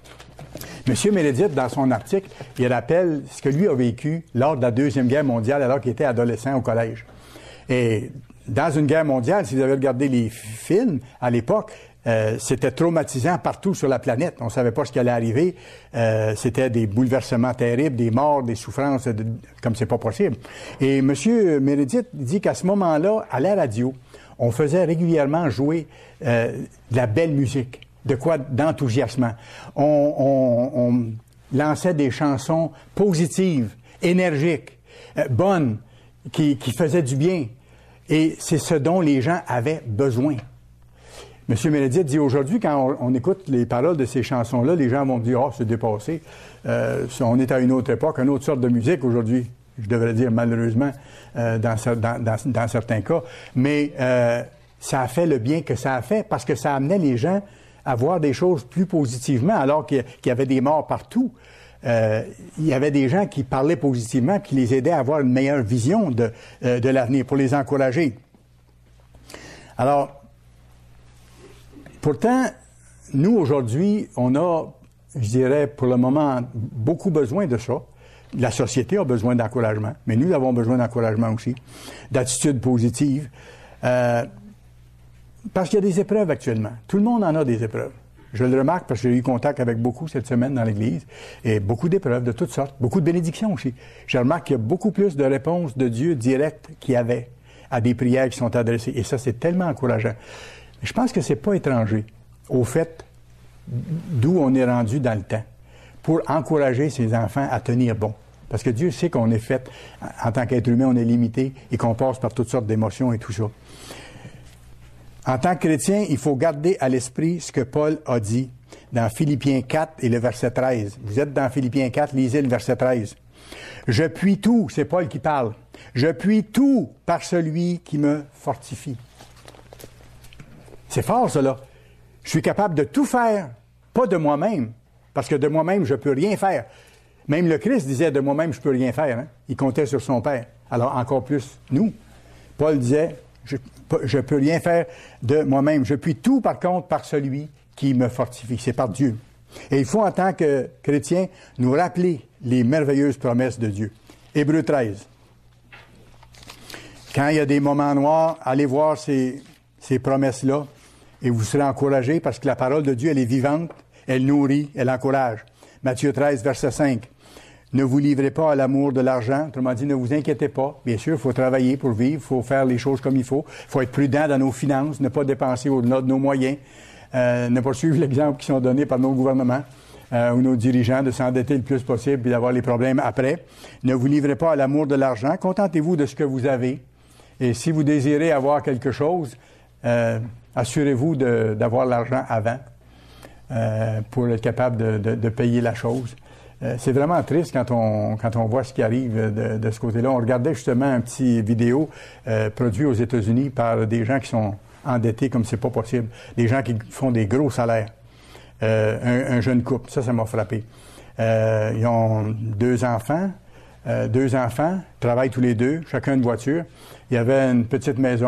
M. Meredith, dans son article, il rappelle ce que lui a vécu lors de la Deuxième Guerre mondiale alors qu'il était adolescent au collège. Et dans une guerre mondiale, si vous avez regardé les films à l'époque, euh, c'était traumatisant partout sur la planète. On ne savait pas ce qui allait arriver. Euh, c'était des bouleversements terribles, des morts, des souffrances, de, comme c'est pas possible. Et M. Meredith dit qu'à ce moment-là, à la radio, on faisait régulièrement jouer euh, de la belle musique. De quoi d'enthousiasmant. On, on, on lançait des chansons positives, énergiques, euh, bonnes, qui, qui faisaient du bien. Et c'est ce dont les gens avaient besoin. M. Meredith dit aujourd'hui, quand on, on écoute les paroles de ces chansons-là, les gens vont dire « Ah, oh, c'est dépassé. Euh, on est à une autre époque, une autre sorte de musique aujourd'hui. » Je devrais dire malheureusement euh, dans, dans, dans, dans certains cas. Mais euh, ça a fait le bien que ça a fait parce que ça amenait les gens à voir des choses plus positivement, alors qu'il y avait des morts partout. Euh, il y avait des gens qui parlaient positivement, qui les aidaient à avoir une meilleure vision de, euh, de l'avenir, pour les encourager. Alors, pourtant, nous, aujourd'hui, on a, je dirais, pour le moment, beaucoup besoin de ça. La société a besoin d'encouragement, mais nous avons besoin d'encouragement aussi, d'attitude positive. Euh, Parce qu'il y a des épreuves actuellement. Tout le monde en a des épreuves. Je le remarque parce que j'ai eu contact avec beaucoup cette semaine dans l'Église. Et beaucoup d'épreuves de toutes sortes. Beaucoup de bénédictions aussi. Je remarque qu'il y a beaucoup plus de réponses de Dieu directes qu'il y avait à des prières qui sont adressées. Et ça, c'est tellement encourageant. Je pense que c'est pas étranger au fait d'où on est rendu dans le temps pour encourager ses enfants à tenir bon. Parce que Dieu sait qu'on est fait, en tant qu'être humain, on est limité et qu'on passe par toutes sortes d'émotions et tout ça. En tant que chrétien, il faut garder à l'esprit ce que Paul a dit dans Philippiens quatre et le verset treize. Vous êtes dans Philippiens quatre, lisez le verset treize. « Je puis tout », c'est Paul qui parle, « je puis tout par celui qui me fortifie. » C'est fort, cela. Je suis capable de tout faire, pas de moi-même, parce que de moi-même, je ne peux rien faire. Même le Christ disait « de moi-même, je ne peux rien faire. Hein? » Il comptait sur son Père. Alors, encore plus, nous. Paul disait « Je ne peux rien faire de moi-même. Je puis tout, par contre, par celui qui me fortifie. » C'est par Dieu. Et il faut, en tant que chrétien, nous rappeler les merveilleuses promesses de Dieu. Hébreux treize. Quand il y a des moments noirs, allez voir ces, ces promesses-là et vous serez encouragés parce que la parole de Dieu, elle est vivante, elle nourrit, elle encourage. Matthieu treize, verset cinq. Ne vous livrez pas à l'amour de l'argent. Autrement dit, ne vous inquiétez pas. Bien sûr, il faut travailler pour vivre, il faut faire les choses comme il faut. Il faut être prudent dans nos finances, ne pas dépenser au-delà de nos moyens, euh, ne pas suivre l'exemple qui sont donnés par nos gouvernements euh, ou nos dirigeants de s'endetter le plus possible et d'avoir les problèmes après. Ne vous livrez pas à l'amour de l'argent. Contentez-vous de ce que vous avez. Et si vous désirez avoir quelque chose, euh, assurez-vous de, d'avoir l'argent avant euh, pour être capable de, de, de payer la chose. Euh, c'est vraiment triste quand on quand on voit ce qui arrive de, de ce côté-là. On regardait justement un petit vidéo euh, produit aux États-Unis par des gens qui sont endettés comme c'est pas possible. Des gens qui font des gros salaires. Euh, un, un jeune couple, ça, ça m'a frappé. Euh, ils ont deux enfants, euh, deux enfants, travaillent tous les deux, chacun une voiture. Il y avait une petite maison,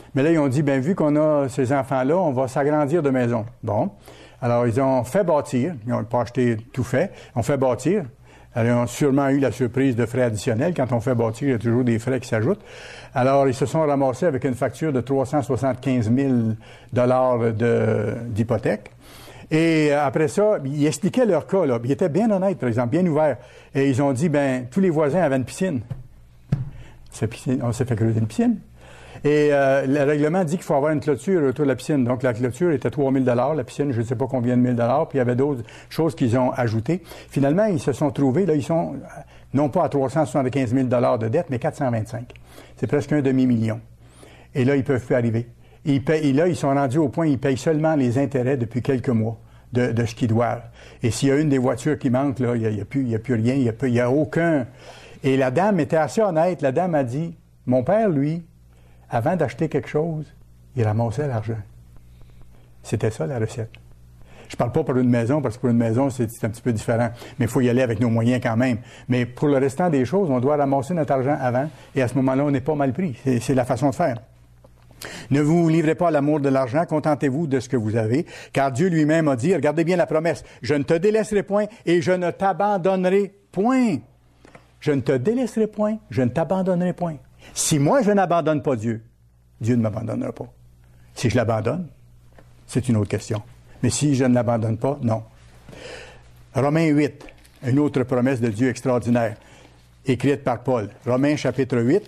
Mais là, ils ont dit, bien, vu qu'on a ces enfants-là, on va s'agrandir de maison. Bon. Alors, ils ont fait bâtir. Ils n'ont pas acheté tout fait. Ils ont fait bâtir. Alors, ils ont sûrement eu la surprise de frais additionnels. Quand on fait bâtir, il y a toujours des frais qui s'ajoutent. Alors, ils se sont ramassés avec une facture de trois cent soixante-quinze mille dollars de, d'hypothèque. Et après ça, ils expliquaient leur cas, là. Ils étaient bien honnêtes, par exemple, bien ouverts. Et ils ont dit, ben, tous les voisins avaient une piscine. Cette piscine, on s'est fait creuser une piscine. Et euh, le règlement dit qu'il faut avoir une clôture autour de la piscine. Donc, la clôture était trois mille dollars, la piscine, je ne sais pas combien de mille dollars, puis il y avait d'autres choses qu'ils ont ajoutées. Finalement, ils se sont trouvés, là, ils sont non pas à trois cent soixante-quinze mille dollars de dette, mais quatre cent vingt-cinq. C'est presque un demi-million. Et là, ils peuvent plus arriver. Et, ils payent, et là, ils sont rendus au point, ils payent seulement les intérêts depuis quelques mois de, de ce qu'ils doivent. Et s'il y a une des voitures qui manque, là, il n'y a, y a, plus, y a plus rien, il n'y a, plus, y a aucun... Et la dame était assez honnête. La dame a dit, mon père, lui, avant d'acheter quelque chose, il ramassait l'argent. C'était ça, la recette. Je parle pas pour une maison, parce que pour une maison, c'est, c'est un petit peu différent. Mais il faut y aller avec nos moyens quand même. Mais pour le restant des choses, on doit ramasser notre argent avant, et à ce moment-là, on n'est pas mal pris. C'est, c'est la façon de faire. Ne vous livrez pas à l'amour de l'argent, contentez-vous de ce que vous avez, car Dieu lui-même a dit, regardez bien la promesse, je ne te délaisserai point et je ne t'abandonnerai point. Je ne te délaisserai point, je ne t'abandonnerai point. Si moi, je n'abandonne pas Dieu, Dieu ne m'abandonnera pas. Si je l'abandonne, c'est une autre question. Mais si je ne l'abandonne pas, non. Romains huit, une autre promesse de Dieu extraordinaire, écrite par Paul. Romains chapitre huit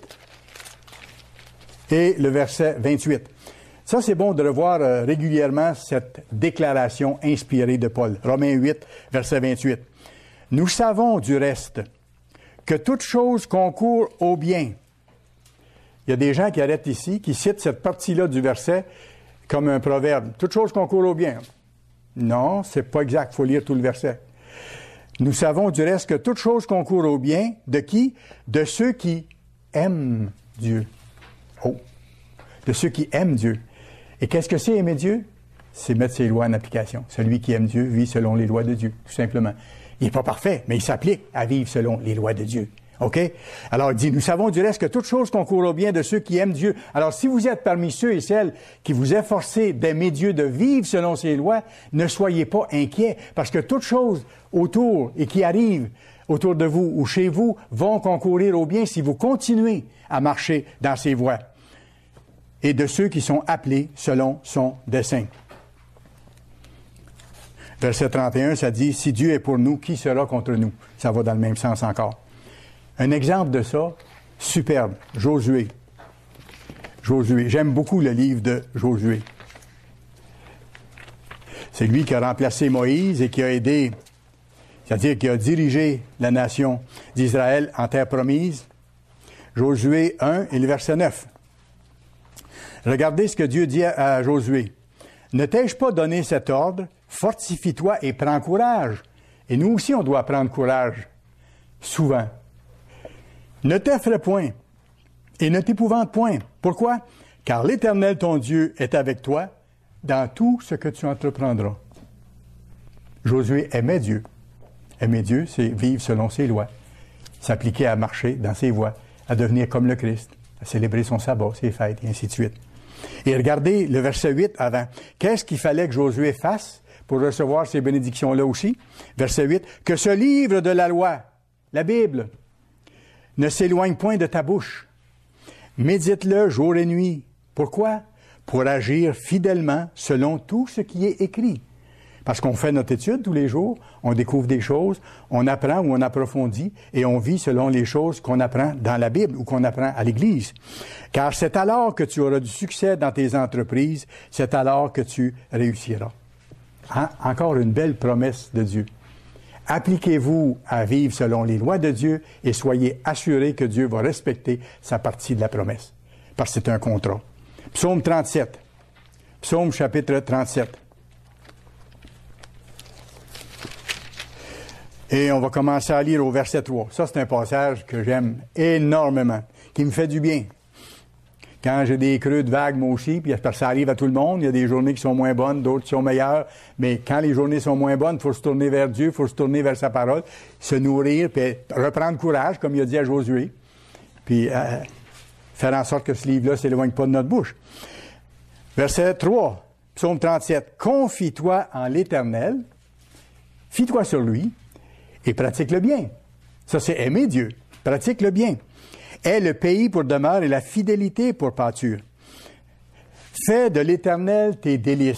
et le verset vingt-huit. Ça, c'est bon de revoir euh, régulièrement cette déclaration inspirée de Paul. Romains huit, verset vingt-huit. Nous savons du reste que toute chose concourt au bien. Il y a des gens qui arrêtent ici, qui citent cette partie-là du verset comme un proverbe. Toute chose concourt au bien. Non, c'est pas exact. Il faut lire tout le verset. Nous savons du reste que toute chose concourt au bien. De qui? De ceux qui aiment Dieu. Oh! De ceux qui aiment Dieu. Et qu'est-ce que c'est aimer Dieu? C'est mettre ses lois en application. Celui qui aime Dieu vit selon les lois de Dieu, tout simplement. Il n'est pas parfait, mais il s'applique à vivre selon les lois de Dieu. OK? Alors, il dit, nous savons du reste que toute chose concourt au bien de ceux qui aiment Dieu. Alors, si vous êtes parmi ceux et celles qui vous efforcez d'aimer Dieu, de vivre selon ses lois, ne soyez pas inquiets, parce que toute chose autour et qui arrive autour de vous ou chez vous vont concourir au bien si vous continuez à marcher dans ses voies. Et de ceux qui sont appelés selon son dessein. Verset trente et un, ça dit, « Si Dieu est pour nous, qui sera contre nous? » Ça va dans le même sens encore. Un exemple de ça, superbe, Josué. Josué. J'aime beaucoup le livre de Josué. C'est lui qui a remplacé Moïse et qui a aidé, c'est-à-dire qui a dirigé la nation d'Israël en terre promise. Josué un et le verset neuf. Regardez ce que Dieu dit à Josué. « Ne t'ai-je pas donné cet ordre? Fortifie-toi et prends courage. » Et nous aussi, on doit prendre courage, souvent. « Ne t'effraie point et ne t'épouvante point. » Pourquoi? « Car l'Éternel, ton Dieu, est avec toi dans tout ce que tu entreprendras. » Josué aimait Dieu. Aimer Dieu, c'est vivre selon ses lois, s'appliquer à marcher dans ses voies, à devenir comme le Christ, à célébrer son sabbat, ses fêtes, et ainsi de suite. Et regardez le verset huit avant. Qu'est-ce qu'il fallait que Josué fasse pour recevoir ces bénédictions-là aussi? Verset huit. « Que ce livre de la loi, la Bible, ne s'éloigne point de ta bouche. Médite-le jour et nuit. » Pourquoi? Pour agir fidèlement selon tout ce qui est écrit. Parce qu'on fait notre étude tous les jours, on découvre des choses, on apprend ou on approfondit et on vit selon les choses qu'on apprend dans la Bible ou qu'on apprend à l'Église. Car c'est alors que tu auras du succès dans tes entreprises, c'est alors que tu réussiras. Hein? Encore une belle promesse de Dieu. Appliquez-vous à vivre selon les lois de Dieu et soyez assurés que Dieu va respecter sa partie de la promesse. Parce que c'est un contrat. Psaume trente-sept. Psaume chapitre trente-sept. Et on va commencer à lire au verset trois. Ça, c'est un passage que j'aime énormément, qui me fait du bien. Quand j'ai des creux de vagues, moi aussi, puis parce que ça arrive à tout le monde, il y a des journées qui sont moins bonnes, d'autres qui sont meilleures, mais quand les journées sont moins bonnes, il faut se tourner vers Dieu, il faut se tourner vers sa parole, se nourrir, puis reprendre courage, comme il a dit à Josué, puis euh, faire en sorte que ce livre-là ne s'éloigne pas de notre bouche. Verset trois, psaume trente-sept. « Confie-toi en l'Éternel, fie-toi sur lui et pratique le bien. » Ça, c'est aimer Dieu. Pratique le bien. « Aie le pays pour demeure et la fidélité pour pâture. Fais de l'Éternel tes délices. »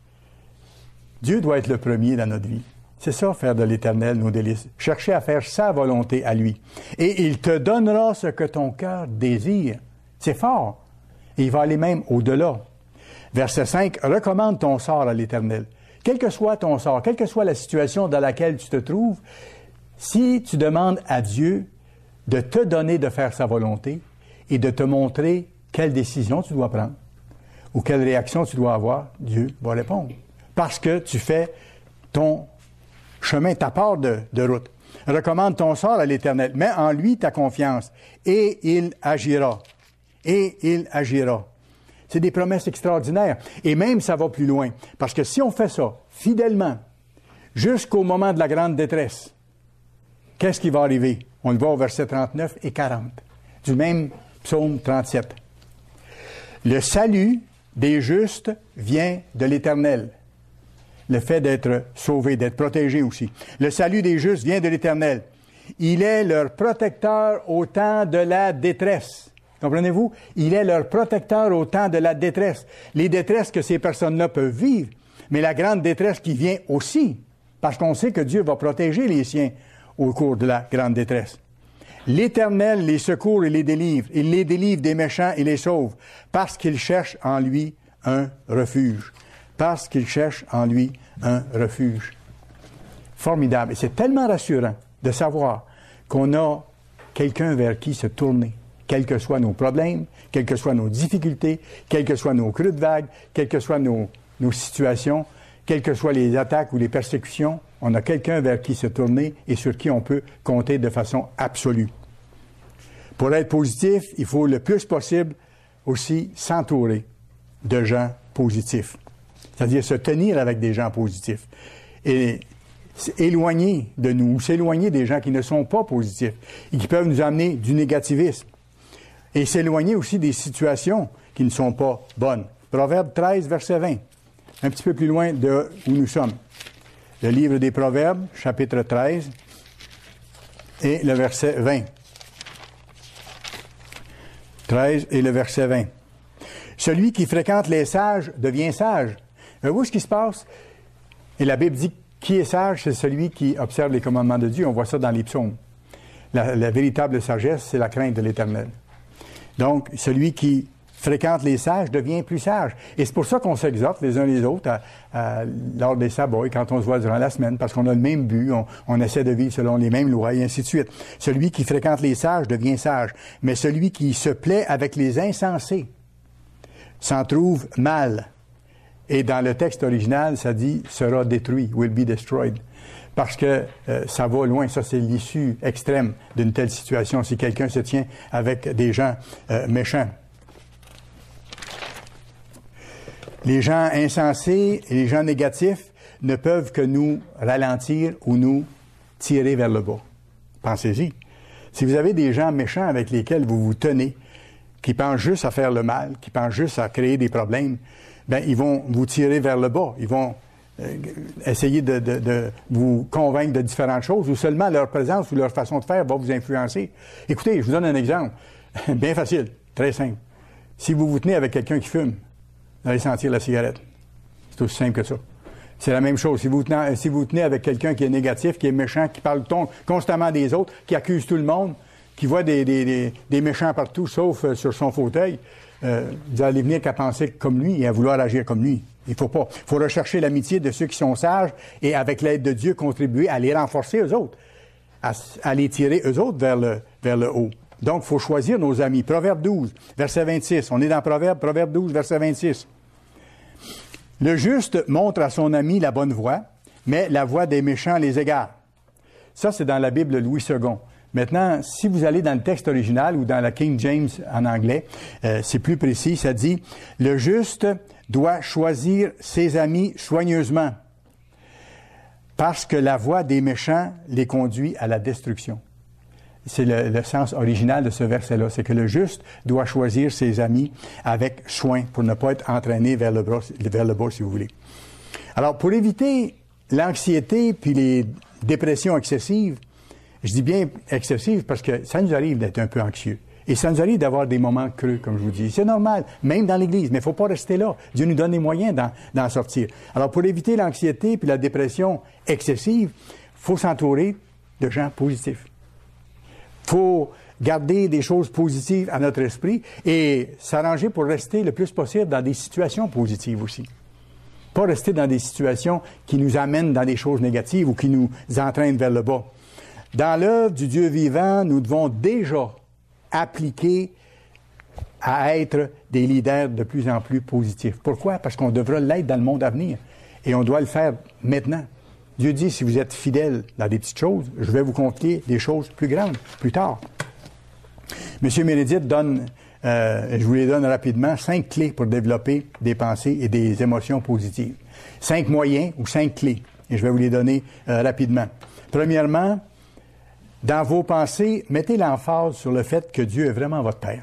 Dieu doit être le premier dans notre vie. C'est ça, faire de l'Éternel nos délices. Chercher à faire sa volonté à lui. Et il te donnera ce que ton cœur désire. C'est fort. Et il va aller même au-delà. Verset cinq, recommande ton sort à l'Éternel. Quel que soit ton sort, quelle que soit la situation dans laquelle tu te trouves, si tu demandes à Dieu de te donner de faire sa volonté et de te montrer quelle décision tu dois prendre ou quelle réaction tu dois avoir, Dieu va répondre. Parce que tu fais ton chemin, ta part de, de route. Recommande ton sort à l'Éternel. Mets en lui ta confiance et il agira. Et il agira. C'est des promesses extraordinaires. Et même, ça va plus loin. Parce que si on fait ça fidèlement, jusqu'au moment de la grande détresse, qu'est-ce qui va arriver? On le voit au verset trente-neuf et quarante, du même psaume trente-sept. Le salut des justes vient de l'Éternel. Le fait d'être sauvé, d'être protégé aussi. Le salut des justes vient de l'Éternel. Il est leur protecteur au temps de la détresse. Comprenez-vous? Il est leur protecteur au temps de la détresse. Les détresses que ces personnes-là peuvent vivre, mais la grande détresse qui vient aussi, parce qu'on sait que Dieu va protéger les siens au cours de la grande détresse. L'Éternel les secourt et les délivre. Il les délivre des méchants et les sauve, parce qu'ils cherchent en lui un refuge. Parce qu'ils cherchent en lui un refuge. Formidable. Et c'est tellement rassurant de savoir qu'on a quelqu'un vers qui se tourner, quels que soient nos problèmes, quelles que soient nos difficultés, quelles que soient nos creux de vague, quelles que soient nos, nos situations, quelles que soient les attaques ou les persécutions, on a quelqu'un vers qui se tourner et sur qui on peut compter de façon absolue. Pour être positif, il faut le plus possible aussi s'entourer de gens positifs. C'est-à-dire se tenir avec des gens positifs. Et éloigner de nous, ou s'éloigner des gens qui ne sont pas positifs et qui peuvent nous amener du négativisme. Et s'éloigner aussi des situations qui ne sont pas bonnes. Proverbe treize, verset vingt. Un petit peu plus loin de où nous sommes. Le livre des Proverbes, chapitre treize, et le verset vingt. treize et le verset vingt. Celui qui fréquente les sages devient sage. Vous voyez ce qui se passe? Et la Bible dit qui est sage, c'est celui qui observe les commandements de Dieu. On voit ça dans les psaumes. La, la véritable sagesse, c'est la crainte de l'Éternel. Donc, celui qui fréquente les sages devient plus sage. Et c'est pour ça qu'on s'exhorte les uns les autres à, à, lors des sabbats et quand on se voit durant la semaine, parce qu'on a le même but, on, on essaie de vivre selon les mêmes lois et ainsi de suite. Celui qui fréquente les sages devient sage, mais celui qui se plaît avec les insensés s'en trouve mal. Et dans le texte original, ça dit « sera détruit »,« will be destroyed ». Parce que euh, ça va loin, ça c'est l'issue extrême d'une telle situation, si quelqu'un se tient avec des gens euh, méchants. Les gens insensés et les gens négatifs ne peuvent que nous ralentir ou nous tirer vers le bas. Pensez-y. Si vous avez des gens méchants avec lesquels vous vous tenez, qui pensent juste à faire le mal, qui pensent juste à créer des problèmes, ben ils vont vous tirer vers le bas. Ils vont euh, essayer de, de, de vous convaincre de différentes choses, ou seulement leur présence ou leur façon de faire va vous influencer. Écoutez, je vous donne un exemple. Bien facile, très simple. Si vous vous tenez avec quelqu'un qui fume, vous allez sentir la cigarette. C'est aussi simple que ça. C'est la même chose. Si vous tenez, si vous tenez avec quelqu'un qui est négatif, qui est méchant, qui parle ton, constamment des autres, qui accuse tout le monde, qui voit des, des, des, des méchants partout, sauf euh, sur son fauteuil, euh, vous allez venir qu'à penser comme lui et à vouloir agir comme lui. Il faut pas. Il faut rechercher l'amitié de ceux qui sont sages et, avec l'aide de Dieu, contribuer à les renforcer eux autres, à, à les tirer eux autres vers le, vers le haut. Donc, il faut choisir nos amis. Proverbe douze, verset vingt-six. On est dans Proverbe, Proverbe douze, verset vingt-six. Le juste montre à son ami la bonne voie, mais la voie des méchants les égare. Ça, c'est dans la Bible Louis second. Maintenant, si vous allez dans le texte original ou dans la King James en anglais, euh, c'est plus précis, ça dit « Le juste doit choisir ses amis soigneusement, parce que la voie des méchants les conduit à la destruction. » c'est le, le sens original de ce verset-là. C'est que le juste doit choisir ses amis avec soin pour ne pas être entraîné vers le bas, vers le bas si vous voulez. Alors, pour éviter l'anxiété puis les dépressions excessives, je dis bien excessives parce que ça nous arrive d'être un peu anxieux. Et ça nous arrive d'avoir des moments creux, comme je vous dis. C'est normal, même dans l'Église, mais il ne faut pas rester là. Dieu nous donne les moyens d'en, d'en sortir. Alors, pour éviter l'anxiété puis la dépression excessive, il faut s'entourer de gens positifs. Il faut garder des choses positives à notre esprit et s'arranger pour rester le plus possible dans des situations positives aussi. Pas rester dans des situations qui nous amènent dans des choses négatives ou qui nous entraînent vers le bas. Dans l'œuvre du Dieu vivant, nous devons déjà appliquer à être des leaders de plus en plus positifs. Pourquoi? Parce qu'on devra l'être dans le monde à venir. Et on doit le faire maintenant. Dieu dit, si vous êtes fidèles dans des petites choses, je vais vous confier des choses plus grandes, plus tard. M. Meredith donne, euh, je vous les donne rapidement, cinq clés pour développer des pensées et des émotions positives. Cinq moyens ou cinq clés. Et je vais vous les donner euh, rapidement. Premièrement, dans vos pensées, mettez l'emphase sur le fait que Dieu est vraiment votre Père.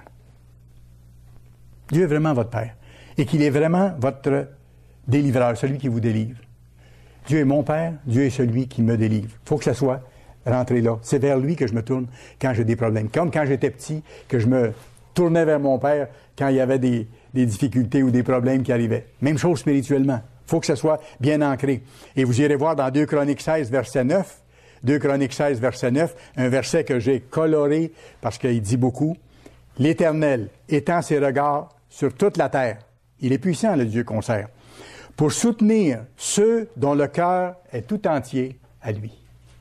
Dieu est vraiment votre Père. Et qu'il est vraiment votre délivreur, celui qui vous délivre. Dieu est mon Père, Dieu est celui qui me délivre. Il faut que ça soit rentré là. C'est vers lui que je me tourne quand j'ai des problèmes. Comme quand j'étais petit, que je me tournais vers mon Père quand il y avait des, des difficultés ou des problèmes qui arrivaient. Même chose spirituellement. Il faut que ça soit bien ancré. Et vous irez voir dans deux Chroniques seize, verset neuf, deux Chroniques seize, verset neuf, un verset que j'ai coloré parce qu'il dit beaucoup. « L'Éternel étend ses regards sur toute la terre. » Il est puissant, le Dieu qu'on sert. « Pour soutenir ceux dont le cœur est tout entier à lui. »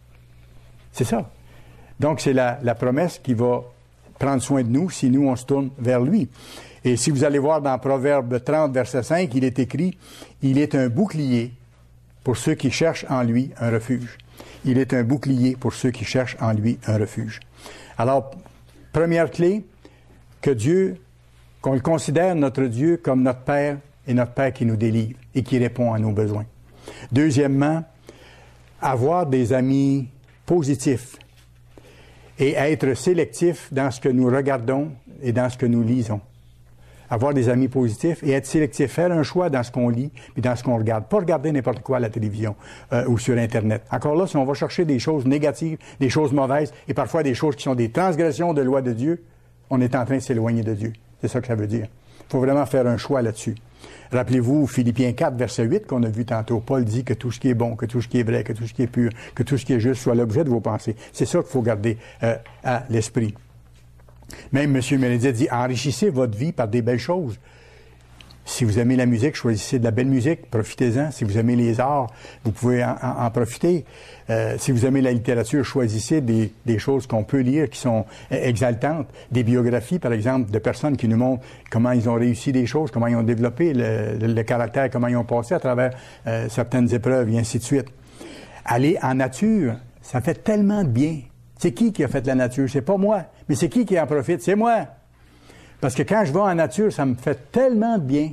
C'est ça. Donc, c'est la, la promesse qui va prendre soin de nous si nous, on se tourne vers lui. Et si vous allez voir dans Proverbe trente, verset cinq, il est écrit « Il est un bouclier pour ceux qui cherchent en lui un refuge. » Il est un bouclier pour ceux qui cherchent en lui un refuge. Alors, première clé, que Dieu, qu'on le considère notre Dieu comme notre Père et notre Père qui nous délivre et qui répond à nos besoins. Deuxièmement, avoir des amis positifs et être sélectif dans ce que nous regardons et dans ce que nous lisons. Avoir des amis positifs et être sélectif, faire un choix dans ce qu'on lit et dans ce qu'on regarde. Pas regarder n'importe quoi à la télévision euh, ou sur Internet. Encore là, si on va chercher des choses négatives, des choses mauvaises et parfois des choses qui sont des transgressions de loi de Dieu, on est en train de s'éloigner de Dieu. C'est ça que ça veut dire. Il faut vraiment faire un choix là-dessus. Rappelez-vous, Philippiens quatre, verset huit, qu'on a vu tantôt. Paul dit que tout ce qui est bon, que tout ce qui est vrai, que tout ce qui est pur, que tout ce qui est juste soit l'objet de vos pensées. C'est ça qu'il faut garder euh, à l'esprit. Même M. Meredith dit, enrichissez votre vie par des belles choses. Si vous aimez la musique, choisissez de la belle musique, profitez-en. Si vous aimez les arts, vous pouvez en, en, en profiter. Euh, si vous aimez la littérature, choisissez des, des choses qu'on peut lire qui sont exaltantes. Des biographies, par exemple, de personnes qui nous montrent comment ils ont réussi des choses, comment ils ont développé le, le, le caractère, comment ils ont passé à travers euh, certaines épreuves, et ainsi de suite. Aller en nature, ça fait tellement de bien. C'est qui qui a fait la nature? C'est pas moi. Mais c'est qui qui en profite? C'est moi. Parce que quand je vais en nature, ça me fait tellement de bien.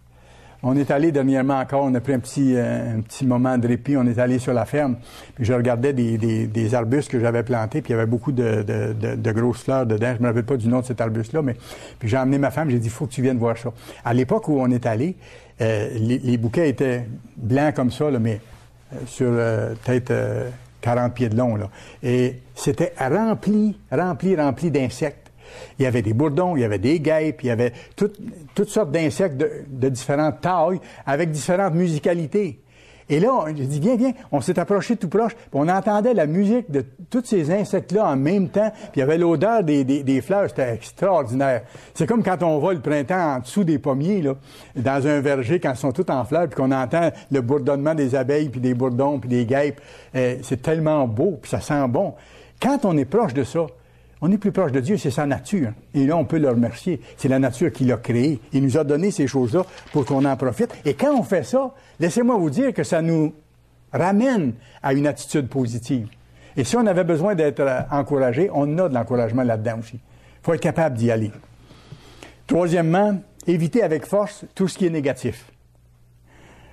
On est allé dernièrement encore, on a pris un petit, euh, un petit moment de répit, on est allé sur la ferme, puis je regardais des, des, des arbustes que j'avais plantés, puis il y avait beaucoup de, de, de, de grosses fleurs dedans. Je me rappelle pas du nom de cet arbuste-là, mais puis j'ai emmené ma femme, j'ai dit, il faut que tu viennes voir ça. À l'époque où on est allé, euh, les, les bouquets étaient blancs comme ça, là, mais euh, sur euh, peut-être euh, quarante pieds de long, là. Et c'était rempli, rempli, rempli d'insectes. Il y avait des bourdons, il y avait des guêpes, il y avait tout, toutes sortes d'insectes de, de différentes tailles, avec différentes musicalités. Et là, j'ai dit, viens, viens, on s'est approché tout proche, puis on entendait la musique de tous ces insectes-là en même temps, puis il y avait l'odeur des, des, des fleurs, c'était extraordinaire. C'est comme quand on va le printemps en dessous des pommiers, là, dans un verger, quand ils sont tous en fleurs, puis qu'on entend le bourdonnement des abeilles, puis des bourdons, puis des guêpes. Euh, c'est tellement beau, puis ça sent bon. Quand on est proche de ça, on est plus proche de Dieu, c'est sa nature. Et là, on peut le remercier. C'est la nature qui l'a créé. Il nous a donné ces choses-là pour qu'on en profite. Et quand on fait ça, laissez-moi vous dire que ça nous ramène à une attitude positive. Et si on avait besoin d'être encouragé, on a de l'encouragement là-dedans aussi. Il faut être capable d'y aller. Troisièmement, éviter avec force tout ce qui est négatif.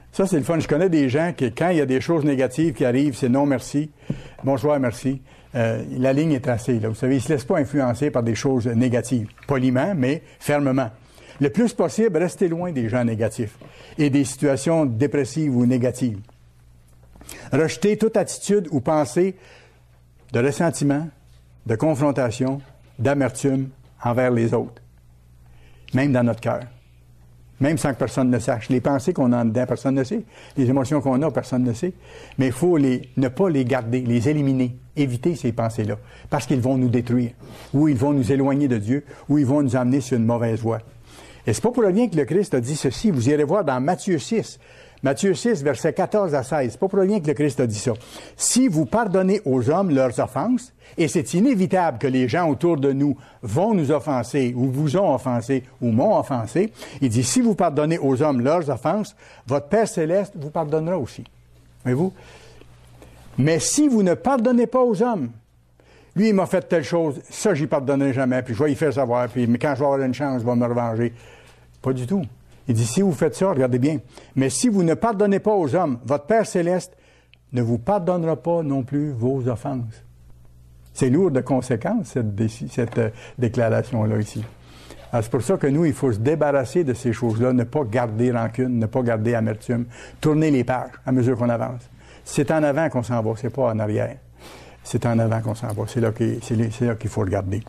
Ça, c'est le fun. Je connais des gens qui, quand il y a des choses négatives qui arrivent, c'est non merci, bonsoir merci. Euh, la ligne est tracée, là. Vous savez, ils ne se laissent pas influencer par des choses négatives. Poliment, mais fermement. Le plus possible, restez loin des gens négatifs et des situations dépressives ou négatives. Rejetez toute attitude ou pensée de ressentiment, de confrontation, d'amertume envers les autres, même dans notre cœur. Même sans que personne ne le sache. Les pensées qu'on a en dedans, personne ne sait. Les émotions qu'on a, personne ne sait. Mais il faut les, ne pas les garder, les éliminer. Éviter ces pensées-là. Parce qu'ils vont nous détruire. Ou ils vont nous éloigner de Dieu. Ou ils vont nous amener sur une mauvaise voie. Et c'est pas pour rien que le Christ a dit ceci. Vous irez voir dans Matthieu six. Matthieu six, versets quatorze à seize. C'est pas pour rien que le Christ a dit ça. Si vous pardonnez aux hommes leurs offenses, et c'est inévitable que les gens autour de nous vont nous offenser, ou vous ont offensé, ou m'ont offensé, il dit, si vous pardonnez aux hommes leurs offenses, votre Père Céleste vous pardonnera aussi. Voyez-vous? Mais si vous ne pardonnez pas aux hommes, lui, il m'a fait telle chose, ça, j'y pardonnerai jamais, puis je vais y faire savoir, puis mais quand je vais avoir une chance, je vais me revenger. Pas du tout. Il dit, si vous faites ça, regardez bien, mais si vous ne pardonnez pas aux hommes, votre Père Céleste ne vous pardonnera pas non plus vos offenses. C'est lourd de conséquences, cette, dé- cette euh, déclaration-là ici. Alors, c'est pour ça que nous, il faut se débarrasser de ces choses-là, ne pas garder rancune, ne pas garder amertume, tourner les pages à mesure qu'on avance. C'est en avant qu'on s'en va, c'est pas en arrière. C'est en avant qu'on s'en va, c'est là, qu'il, c'est, c'est là qu'il faut regarder.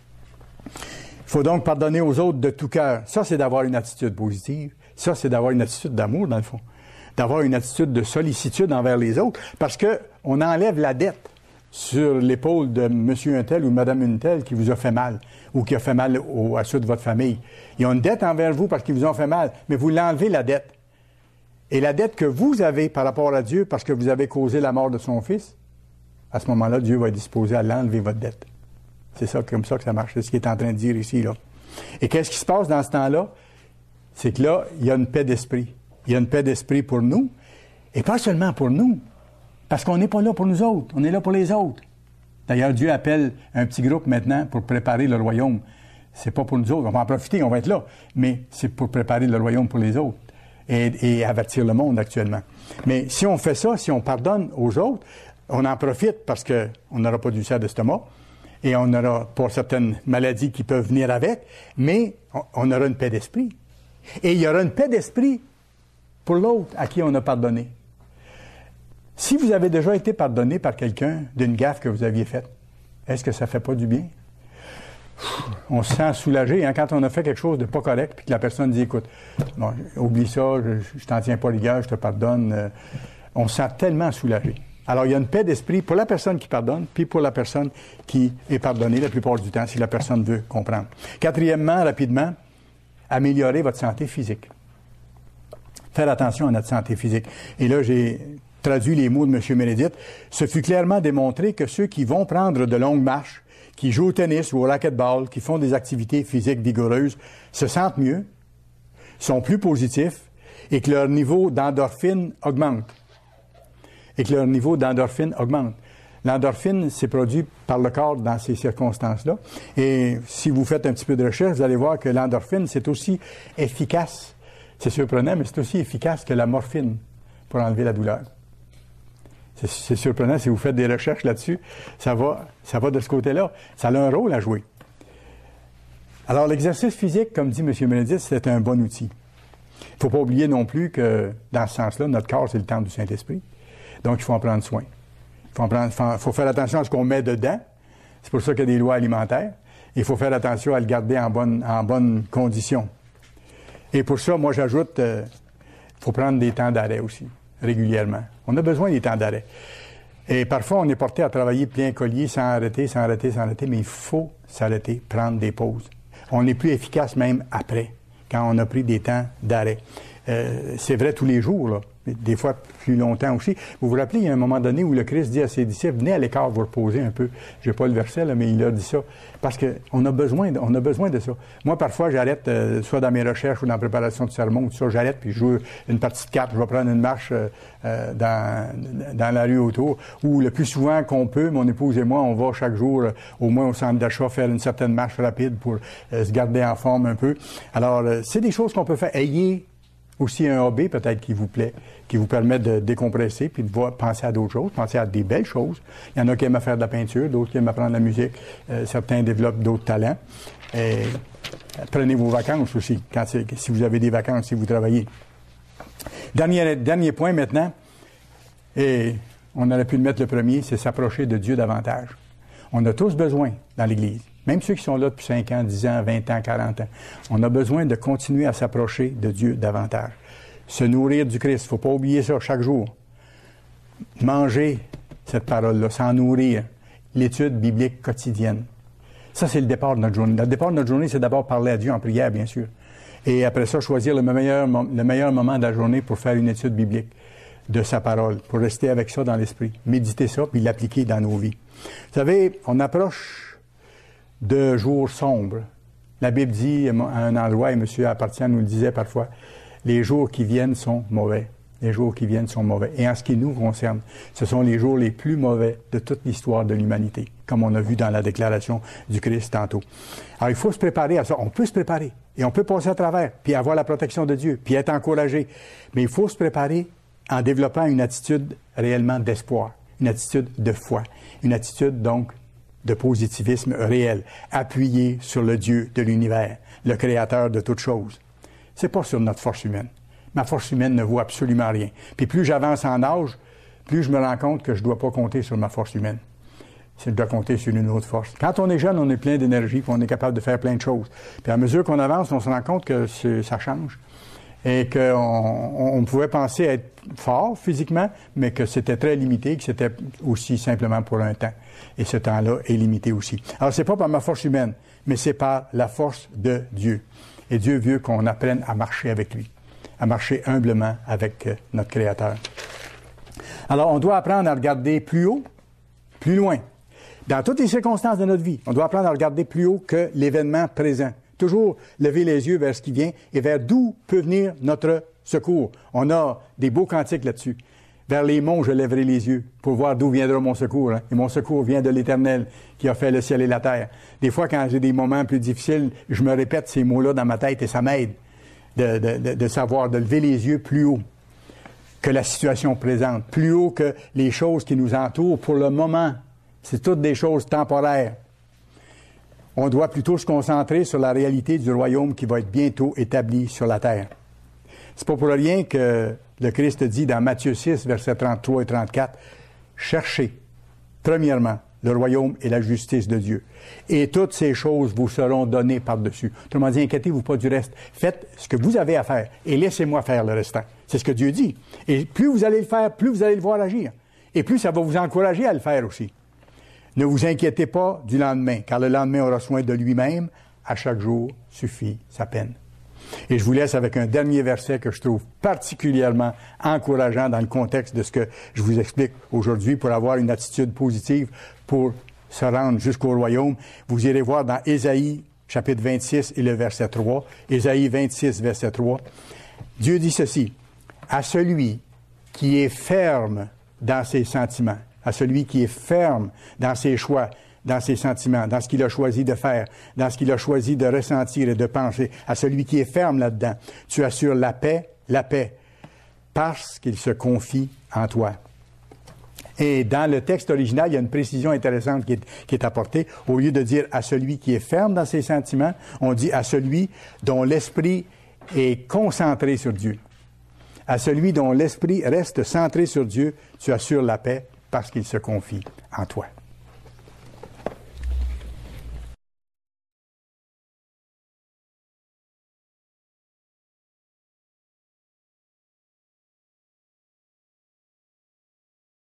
Il faut donc pardonner aux autres de tout cœur. Ça, c'est d'avoir une attitude positive. Ça, c'est d'avoir une attitude d'amour, dans le fond. D'avoir une attitude de sollicitude envers les autres, parce que on enlève la dette sur l'épaule de monsieur un tel ou madame une telle qui vous a fait mal, ou qui a fait mal au, à ceux de votre famille. Ils ont une dette envers vous parce qu'ils vous ont fait mal, mais vous l'enlevez, la dette. Et la dette que vous avez par rapport à Dieu, parce que vous avez causé la mort de son fils, à ce moment-là, Dieu va être disposé à l'enlever, votre dette. C'est ça, comme ça que ça marche. C'est ce qu'il est en train de dire ici, là. Et qu'est-ce qui se passe dans ce temps-là? C'est que là, il y a une paix d'esprit. Il y a une paix d'esprit pour nous, et pas seulement pour nous, parce qu'on n'est pas là pour nous autres, on est là pour les autres. D'ailleurs, Dieu appelle un petit groupe maintenant pour préparer le royaume. C'est pas pour nous autres, on va en profiter, on va être là, mais c'est pour préparer le royaume pour les autres et, et avertir le monde actuellement. Mais si on fait ça, si on pardonne aux autres, on en profite parce qu'on n'aura pas d'ulcère d'estomac, et on n'aura pas certaines maladies qui peuvent venir avec, mais on, on aura une paix d'esprit. Et il y aura une paix d'esprit pour l'autre à qui on a pardonné. Si vous avez déjà été pardonné par quelqu'un d'une gaffe que vous aviez faite, est-ce que ça ne fait pas du bien? On se sent soulagé hein, quand on a fait quelque chose de pas correct, puis que la personne dit, écoute, bon, oublie ça, je, je t'en tiens pas rigueur, je te pardonne. Euh, on se sent tellement soulagé. Alors, il y a une paix d'esprit pour la personne qui pardonne, puis pour la personne qui est pardonnée la plupart du temps, si la personne veut comprendre. Quatrièmement, rapidement, améliorer votre santé physique. Faire attention à notre santé physique. Et là, j'ai traduit les mots de M. Meredith. Ce fut clairement démontré que ceux qui vont prendre de longues marches, qui jouent au tennis ou au racquetball, qui font des activités physiques vigoureuses, se sentent mieux, sont plus positifs et que leur niveau d'endorphine augmente. Et que leur niveau d'endorphine augmente. L'endorphine, c'est produit par le corps dans ces circonstances-là. Et si vous faites un petit peu de recherche, vous allez voir que l'endorphine, c'est aussi efficace. C'est surprenant, mais c'est aussi efficace que la morphine pour enlever la douleur. C'est, c'est surprenant, si vous faites des recherches là-dessus, ça va, ça va de ce côté-là. Ça a un rôle à jouer. Alors, l'exercice physique, comme dit M. Meredith, c'est un bon outil. Il ne faut pas oublier non plus que, dans ce sens-là, notre corps, c'est le temple du Saint-Esprit. Donc, il faut en prendre soin. Il faut, en prendre, faut faire attention à ce qu'on met dedans. C'est pour ça qu'il y a des lois alimentaires. Il faut faire attention à le garder en bonne, en bonne condition. Et pour ça, moi, j'ajoute, il euh, faut prendre des temps d'arrêt aussi, régulièrement. On a besoin des temps d'arrêt. Et parfois, on est porté à travailler plein collier sans arrêter, sans arrêter, sans arrêter, mais il faut s'arrêter, prendre des pauses. On est plus efficace même après, quand on a pris des temps d'arrêt. Euh, c'est vrai tous les jours, là. Des fois plus longtemps aussi. Vous vous rappelez, il y a un moment donné où le Christ dit à ses disciples, venez à l'écart vous reposer un peu. Je n'ai pas le verset, là, mais il a dit ça. Parce qu'on a besoin de, on a besoin de ça. Moi, parfois, j'arrête, euh, soit dans mes recherches ou dans la préparation de sermon, tout ça, j'arrête, puis je joue une partie de cartes, je vais prendre une marche euh, euh, dans, dans la rue autour, ou le plus souvent qu'on peut, mon épouse et moi, on va chaque jour, euh, au moins au centre d'achat, faire une certaine marche rapide pour euh, se garder en forme un peu. Alors, euh, c'est des choses qu'on peut faire. Ayez Aussi un hobby peut-être qui vous plaît, qui vous permet de décompresser puis de voir, penser à d'autres choses, penser à des belles choses. Il y en a qui aiment faire de la peinture, d'autres qui aiment apprendre la musique, euh, certains développent d'autres talents. Et prenez vos vacances aussi, quand si vous avez des vacances, si vous travaillez. Dernier, dernier point maintenant, et on aurait pu le mettre le premier, c'est s'approcher de Dieu davantage. On a tous besoin dans l'Église, même ceux qui sont là depuis cinq ans, dix ans, vingt ans, quarante ans. On a besoin de continuer à s'approcher de Dieu davantage. Se nourrir du Christ, il ne faut pas oublier ça chaque jour. Manger cette parole-là, s'en nourrir. L'étude biblique quotidienne. Ça, c'est le départ de notre journée. Le départ de notre journée, c'est d'abord parler à Dieu en prière, bien sûr. Et après ça, choisir le meilleur, le meilleur moment de la journée pour faire une étude biblique de sa parole, pour rester avec ça dans l'esprit, méditer ça, puis l'appliquer dans nos vies. Vous savez, on approche de jours sombres. La Bible dit à un endroit, et M. Appartient nous le disait parfois, les jours qui viennent sont mauvais. Les jours qui viennent sont mauvais. Et en ce qui nous concerne, ce sont les jours les plus mauvais de toute l'histoire de l'humanité, comme on a vu dans la déclaration du Christ tantôt. Alors, il faut se préparer à ça. On peut se préparer, et on peut passer à travers, puis avoir la protection de Dieu, puis être encouragé. Mais il faut se préparer en développant une attitude réellement d'espoir, une attitude de foi, une attitude donc de positivisme réel, appuyé sur le Dieu de l'univers, le Créateur de toutes choses. C'est pas sur notre force humaine. Ma force humaine ne vaut absolument rien. Puis plus j'avance en âge, plus je me rends compte que je ne dois pas compter sur ma force humaine. Je dois compter sur une autre force. Quand on est jeune, on est plein d'énergie, puis on est capable de faire plein de choses. Puis à mesure qu'on avance, on se rend compte que ça change. Et qu'on on pouvait penser être fort physiquement, mais que c'était très limité, que c'était aussi simplement pour un temps. Et ce temps-là est limité aussi. Alors, c'est pas par ma force humaine, mais c'est par la force de Dieu. Et Dieu veut qu'on apprenne à marcher avec lui, à marcher humblement avec notre Créateur. Alors, on doit apprendre à regarder plus haut, plus loin. Dans toutes les circonstances de notre vie, on doit apprendre à regarder plus haut que l'événement présent. Toujours lever les yeux vers ce qui vient et vers d'où peut venir notre secours. On a des beaux cantiques là-dessus. Vers les monts, je lèverai les yeux pour voir d'où viendra mon secours. Hein? Et mon secours vient de l'Éternel qui a fait le ciel et la terre. Des fois, quand j'ai des moments plus difficiles, je me répète ces mots-là dans ma tête et ça m'aide de, de, de savoir, de lever les yeux plus haut que la situation présente, plus haut que les choses qui nous entourent pour le moment. C'est toutes des choses temporaires. On doit plutôt se concentrer sur la réalité du royaume qui va être bientôt établi sur la terre. C'est pas pour rien que le Christ dit dans Matthieu six, versets trente-trois et trente-quatre, « Cherchez, premièrement, le royaume et la justice de Dieu, et toutes ces choses vous seront données par-dessus. » Autrement dit, inquiétez-vous pas du reste. Faites ce que vous avez à faire, et laissez-moi faire le restant. C'est ce que Dieu dit. Et plus vous allez le faire, plus vous allez le voir agir. Et plus ça va vous encourager à le faire aussi. Ne vous inquiétez pas du lendemain, car le lendemain aura soin de lui-même. À chaque jour suffit sa peine. Et je vous laisse avec un dernier verset que je trouve particulièrement encourageant dans le contexte de ce que je vous explique aujourd'hui pour avoir une attitude positive pour se rendre jusqu'au royaume. Vous irez voir dans Ésaïe, chapitre vingt-six et le verset trois. Ésaïe vingt-six, verset trois. Dieu dit ceci, « À celui qui est ferme dans ses sentiments, à celui qui est ferme dans ses choix, dans ses sentiments, dans ce qu'il a choisi de faire, dans ce qu'il a choisi de ressentir et de penser, à celui qui est ferme là-dedans, tu assures la paix, la paix, parce qu'il se confie en toi. » Et dans le texte original, il y a une précision intéressante qui est, qui est apportée. Au lieu de dire « à celui qui est ferme dans ses sentiments », on dit « à celui dont l'esprit est concentré sur Dieu. » À celui dont l'esprit reste centré sur Dieu, tu assures la paix parce qu'il se confie en toi.